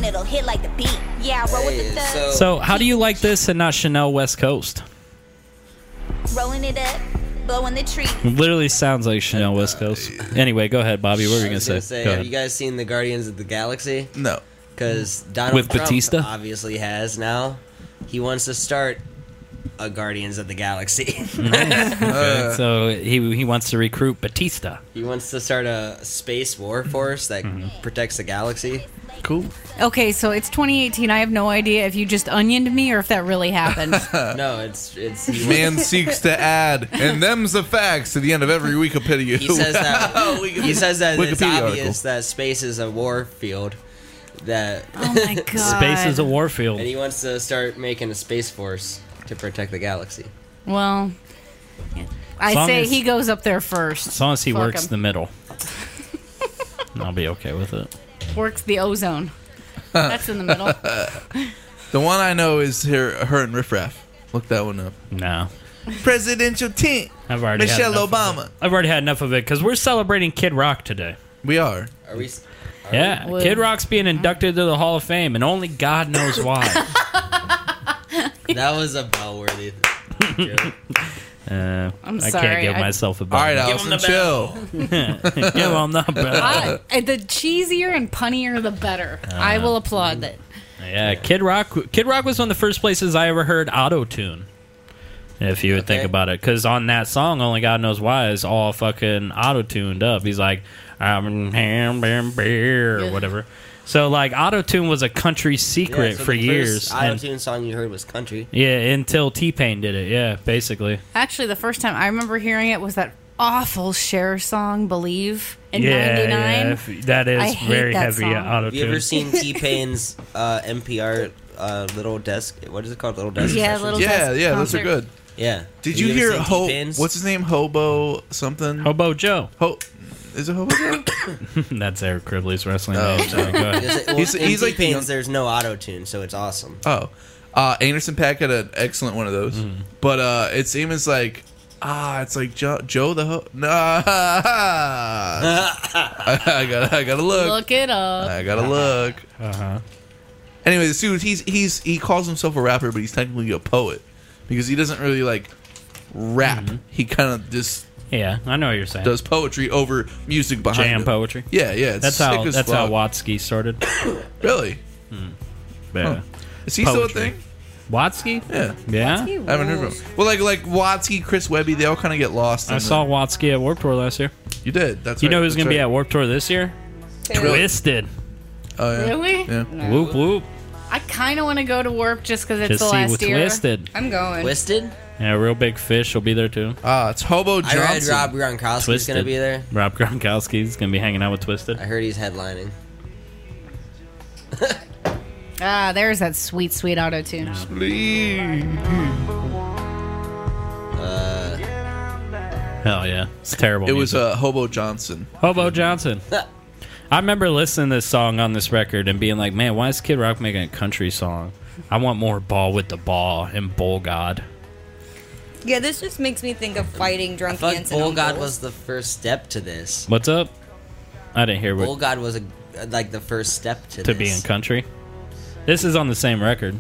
Hey, so, So, how do you like this and not Chanel West Coast? Rolling it up, blowing the tree. It literally sounds like Chanel West Coast. Anyway, go ahead, Bobby. What were you I gonna was say? gonna say, Go have ahead. you guys seen the Guardians of the Galaxy? No. Because Donald With Trump Batista? obviously has now. He wants to start a Guardians of the Galaxy. Okay, so he he wants to recruit Batista. He wants to start a space war force that Mm-hmm. protects the galaxy. Cool. Okay, so it's twenty eighteen. I have no idea if you just onioned me or if that really happened. No, it's it's he Man seeks to add, and them's the facts to the end of every Wikipedia. He says that he says that it's Wikipedia obvious article. that space is a war field. That Oh my god. Space is a war field. and he wants to start making a space force to protect the galaxy. Well, I long say as- he goes up there first. As long as he Fuck works him. the middle, I'll be okay with it. Works the ozone. That's in the middle. The one I know is her, her and Riff Raff. Look that one up. No, Presidential tint, I've already had Michelle enough of Obama. it. I've already had enough of it because we're celebrating Kid Rock today. We are. Are we? Are Yeah, Well- Kid Rock's being inducted to the Hall of Fame, and only God knows why. we- that was a bell-worthy joke. Uh, I'm I sorry, can't give I- myself a All right, bell. Allison, chill. Give him the bell. I, the cheesier and punnier, the better. I will applaud that. Yeah, Kid Rock. Kid Rock was one of the first places I ever heard auto tune. If you would think Okay. about it, because on that song, only God knows why, is all fucking auto tuned up. He's like, I'm ham bam beer or Yeah. whatever. So like, auto tune was a country secret Yeah, so for the years. Auto and- tune song you heard was country. yeah, until T Pain did it. Yeah, basically. Actually, the first time I remember hearing it was that awful Cher song, Believe, in yeah, ninety-nine. yeah, if- that is I hate very that heavy song. auto Have you ever tune. seen T Pain's uh, N P R uh, little desk? What is it called? Little desk. Yeah, sessions? Little Yeah, Desk yeah, those are concert. good. Yeah. Did Have you ever hear seen Ho? T-Pain's? What's his name? Hobo something. Hobo Joe. Ho? Is it Hobo Joe? That's Eric Cribley's wrestling Oh, name. Sorry, go ahead. Because it- well, He's- in he's like the T-Pain's, young- there's no auto tune, so it's awesome. Oh, uh, Anderson .Paak had an excellent one of those, but uh, it seems like ah, it's like Joe, Joe the Ho. Nah, I, I gotta, I gotta look. Look it up. I gotta look. Uh huh. Anyway, this dude, he's he's he calls himself a rapper, but he's technically a poet because he doesn't really like rap. He kind of just Yeah, I know what you're saying. does poetry over music behind Jam it. poetry. Yeah, yeah. It's That's sick how as that's how fuck. Watsky started. Really? Yeah. Huh. Is he still a Poetry. thing? Watsky? Yeah. Yeah. Watsky I haven't heard rules. of him. Well, like like Watsky, Chris Webby, they all kind of get lost. I in saw the- Watsky at Warped Tour last year. You did. That's You right, know who's that's going to be right. at Warped Tour this year? Twisted. Oh yeah. Really? Yeah. Whoop whoop. I kind of want to go to Warp just because it's To the see last with year. Twisted. I'm going. Twisted? Yeah, Real Big Fish will be there too. Ah, it's Hobo I read Johnson. Rob Gronkowski's Twisted. going to be there. Rob Gronkowski's going to be hanging out with Twisted. I heard he's headlining. Ah, there's that sweet, sweet auto tune. Uh, Hell yeah. It's terrible. It was music. uh, Hobo Johnson. Hobo Johnson. I remember listening to this song on this record and being like, man, why is Kid Rock making a country song? I want more Ball with the Ball and Bull God. Yeah, this just makes me think of fighting I drunk thought aunts and Bull God uncles. was the first step to this. What's up? I didn't hear Bull what God was a, like the first step to, to this. be in country. This is on the same record.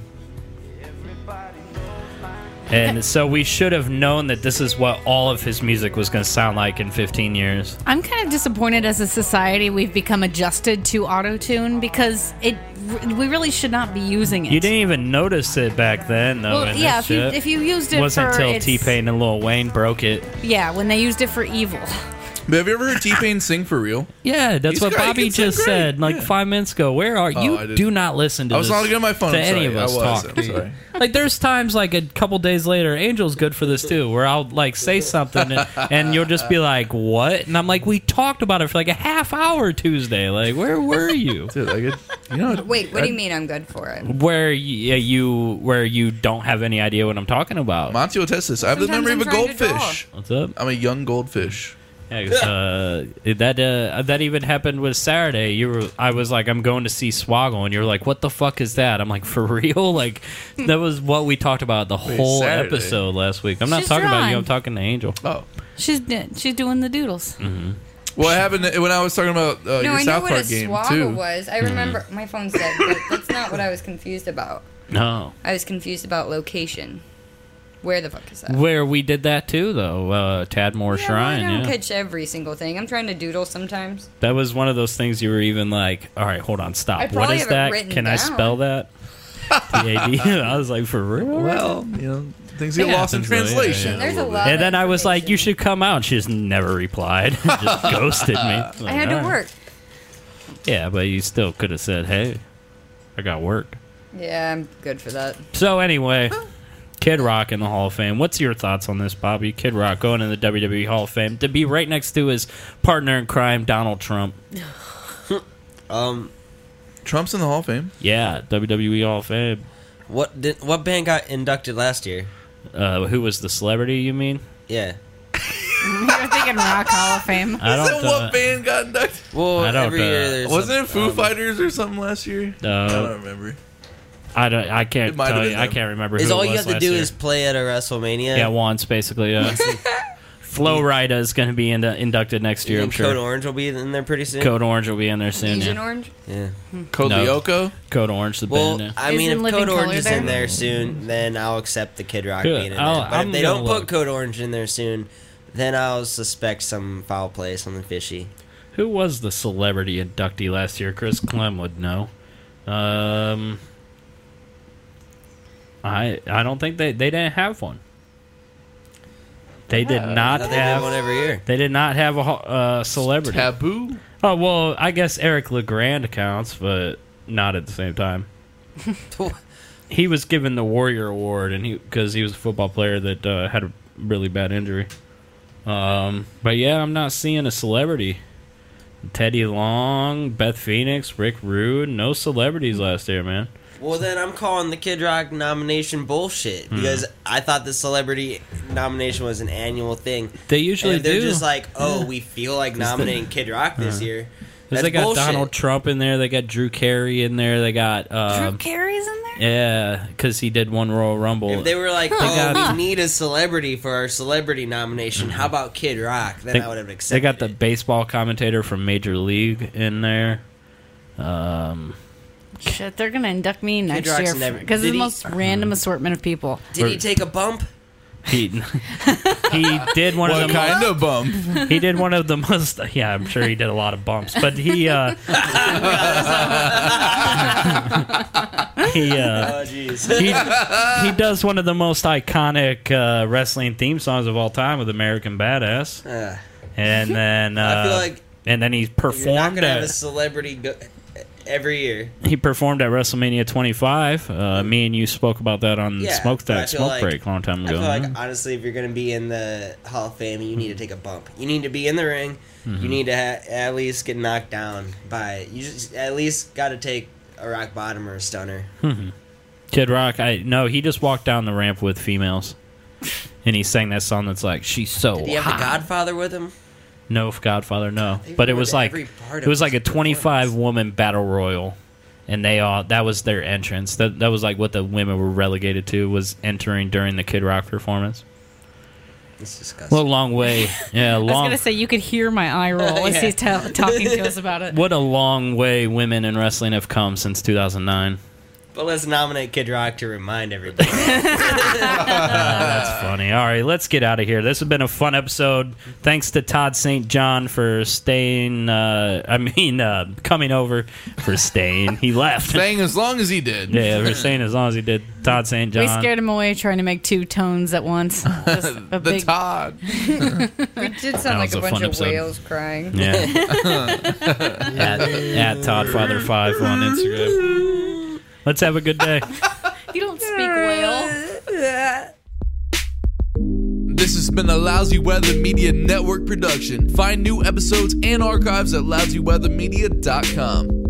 And so we should have known that this is what all of his music was going to sound like in fifteen years. I'm kind of disappointed as a society we've become adjusted to auto tune because it we really should not be using it. You didn't even notice it back then, though. Well, in yeah, this if you- shit. if you used it wasn't for until its- T-Pain and Lil Wayne broke it. Yeah, when they used it for evil. But have you ever heard T-Pain sing for real? Yeah, that's He's what great. He Bobby can sing just great. said like Yeah. five minutes ago. Where are Oh, I you? didn't- Do not listen to I was this, logging on my phone. to I'm any sorry. of I us was. talking. I'm sorry. Like there's times like a couple days later, Angel's good for this too, where I'll like say something and, and you'll just be like, "What?" And I'm like, "We talked about it for like a half hour Tuesday. Like, where were you?" Dude, I get, you know, Wait, what do you mean I'm good for it? Where you, you where you don't have any idea what I'm talking about. Monty will test this. I have the Sometimes memory of a I'm trying to goldfish. What's up? I'm a young goldfish. Yeah, 'cause, uh, that uh, that even happened with Saturday. You were, I was like, I'm going to see Swoggle, and you're like, what the fuck is that? I'm like, for real? Like, that was what we talked about the Wait, whole Saturday? episode last week. I'm not She's talking about you. drawing. I'm talking to Angel. Oh. She's she's doing the doodles. What happened when I was talking about uh, No, your I know South what a Park game swoggle too? was. I remember my phone's dead, but that's not what I was confused about. No, I was confused about location. Where the fuck is that? where we did that too, though. Uh, Tadmore Yeah, Shrine. well, I don't Yeah, catch every single thing. I'm trying to doodle sometimes. that was one of those things you were even like, all right, hold on, stop. I What probably is have it that? written Can I down. spell that? T A D. I was like, for real? Well, you know, things It get lost in happens, though, yeah, translation. yeah. There's a little bit. lot. And then I was like, you should come out. She just never replied. Just ghosted me. I had to work. Yeah, but you still could have said, hey, I got work. Yeah, I'm good for that. So anyway, Kid Rock in the Hall of Fame. What's your thoughts on this, Bobby? Kid Rock going in the W W E Hall of Fame to be right next to his partner in crime, Donald Trump. Um, Trump's in the Hall of Fame. Yeah, W W E Hall of Fame. what did what band got inducted last year? Uh, who was the celebrity, you mean? Yeah. You're thinking Rock Hall of Fame. I Is don't that what uh, band got inducted? Well, I don't, every uh, year there's Wasn't a- it Foo um, Fighters or something last year? I Uh, don't remember. I don't. I can't It might have tell been you. I them. can't remember. Is who all it you was have to last do year. is play at a WrestleMania? Yeah, once basically. Yeah. Flo Rida is going to be indu- inducted next year. You I'm think sure. Code Orange will be in there pretty soon. Code Orange will be in there soon. Asian Yeah. orange? Yeah. Code No. Lyoko? Code Orange, the Well, band. I Is mean, in if Living Code Colour Orange is there? in there soon, then I'll accept the Kid Rock Good. being in I'll- there. But I'm if they gonna don't look. put Code Orange in there soon, then I'll suspect some foul play, something fishy. Who was the celebrity inductee last year? Chris Clem would know. Um, I I don't think they they didn't have one. They did not They do have one every year. They did not have a ho- uh, celebrity. Taboo? Oh well, I guess Eric LeGrand counts, but not at the same time. He was given the Warrior Award, and he because he was a football player that uh, had a really bad injury. Um, but yeah, I'm not seeing a celebrity. Teddy Long, Beth Phoenix, Rick Rude, no celebrities last year, man. Well, then I'm calling the Kid Rock nomination bullshit Hmm. because I thought the celebrity nomination was an annual thing. They usually and they're do. just like, oh, Yeah. we feel like 'Cause the- nominating Kid Rock this Uh, year. Because That's they got bullshit. Donald Trump in there, they got Drew Carey in there, they got uh, Drew Carey's in there? yeah, because he did one Royal Rumble. If they were like, They oh, got- we need a celebrity for our celebrity nomination, how about Kid Rock? Then they, I would have they accepted got the baseball commentator from Major League in there. Um, Shit, they're gonna induct me next Rock's year never- because did it's the he- most random assortment of people. Did he take a bump? He he did one What of the kind most, of bump? He did one of the most. Yeah, I'm sure he did a lot of bumps, but he uh, he uh, Oh, jeez. he he does one of the most iconic uh, wrestling theme songs of all time with American Badass, Uh, and then uh, I feel like and then he you're not performed gonna have a at celebrity go- every year. he performed at WrestleMania twenty-five. Uh, me and you spoke about that on Yeah, Smoke but I That feel Smoke like- Break a long time I ago. feel like honestly, if you're gonna be in the Hall of Fame, you need to take a bump. You need to be in the ring. Mhm. You need to ha- at least get knocked down by. You just at least got to take a rock bottom or a stunner. Mhm. Kid Rock, I no, he just walked down the ramp with females, and he sang that song that's like she's so Did he have hot. the Godfather with him? No, if Godfather, no. They But it wore was the- like every part it of was like a his twenty-five woman battle royal, and they all that was their entrance. That that was like what the women were relegated to, was entering during the Kid Rock performance. It's disgusting. What a long way, yeah, I was long. gonna say you could hear my eye roll as Yeah. he's ta- talking to us about it. What a long way women in wrestling have come since two thousand nine. But let's nominate Kid Rock to remind everybody. That's funny. All right, let's get out of here. This has been a fun episode. Thanks to Todd Saint John for staying. Uh, I mean, uh, coming over for staying. He left. Staying as long as he did. Yeah, for staying as long as he did. Todd Saint John. We scared him away trying to make two tones at once. Just a The big, Todd. We did That sound like was a a bunch fun of episode. whales crying. Yeah. at, at Todd Father Five on Instagram. Let's have a good day. You don't speak whale. This has been a Lousy Weather Media Network production. Find new episodes and archives at lousy weather media dot com.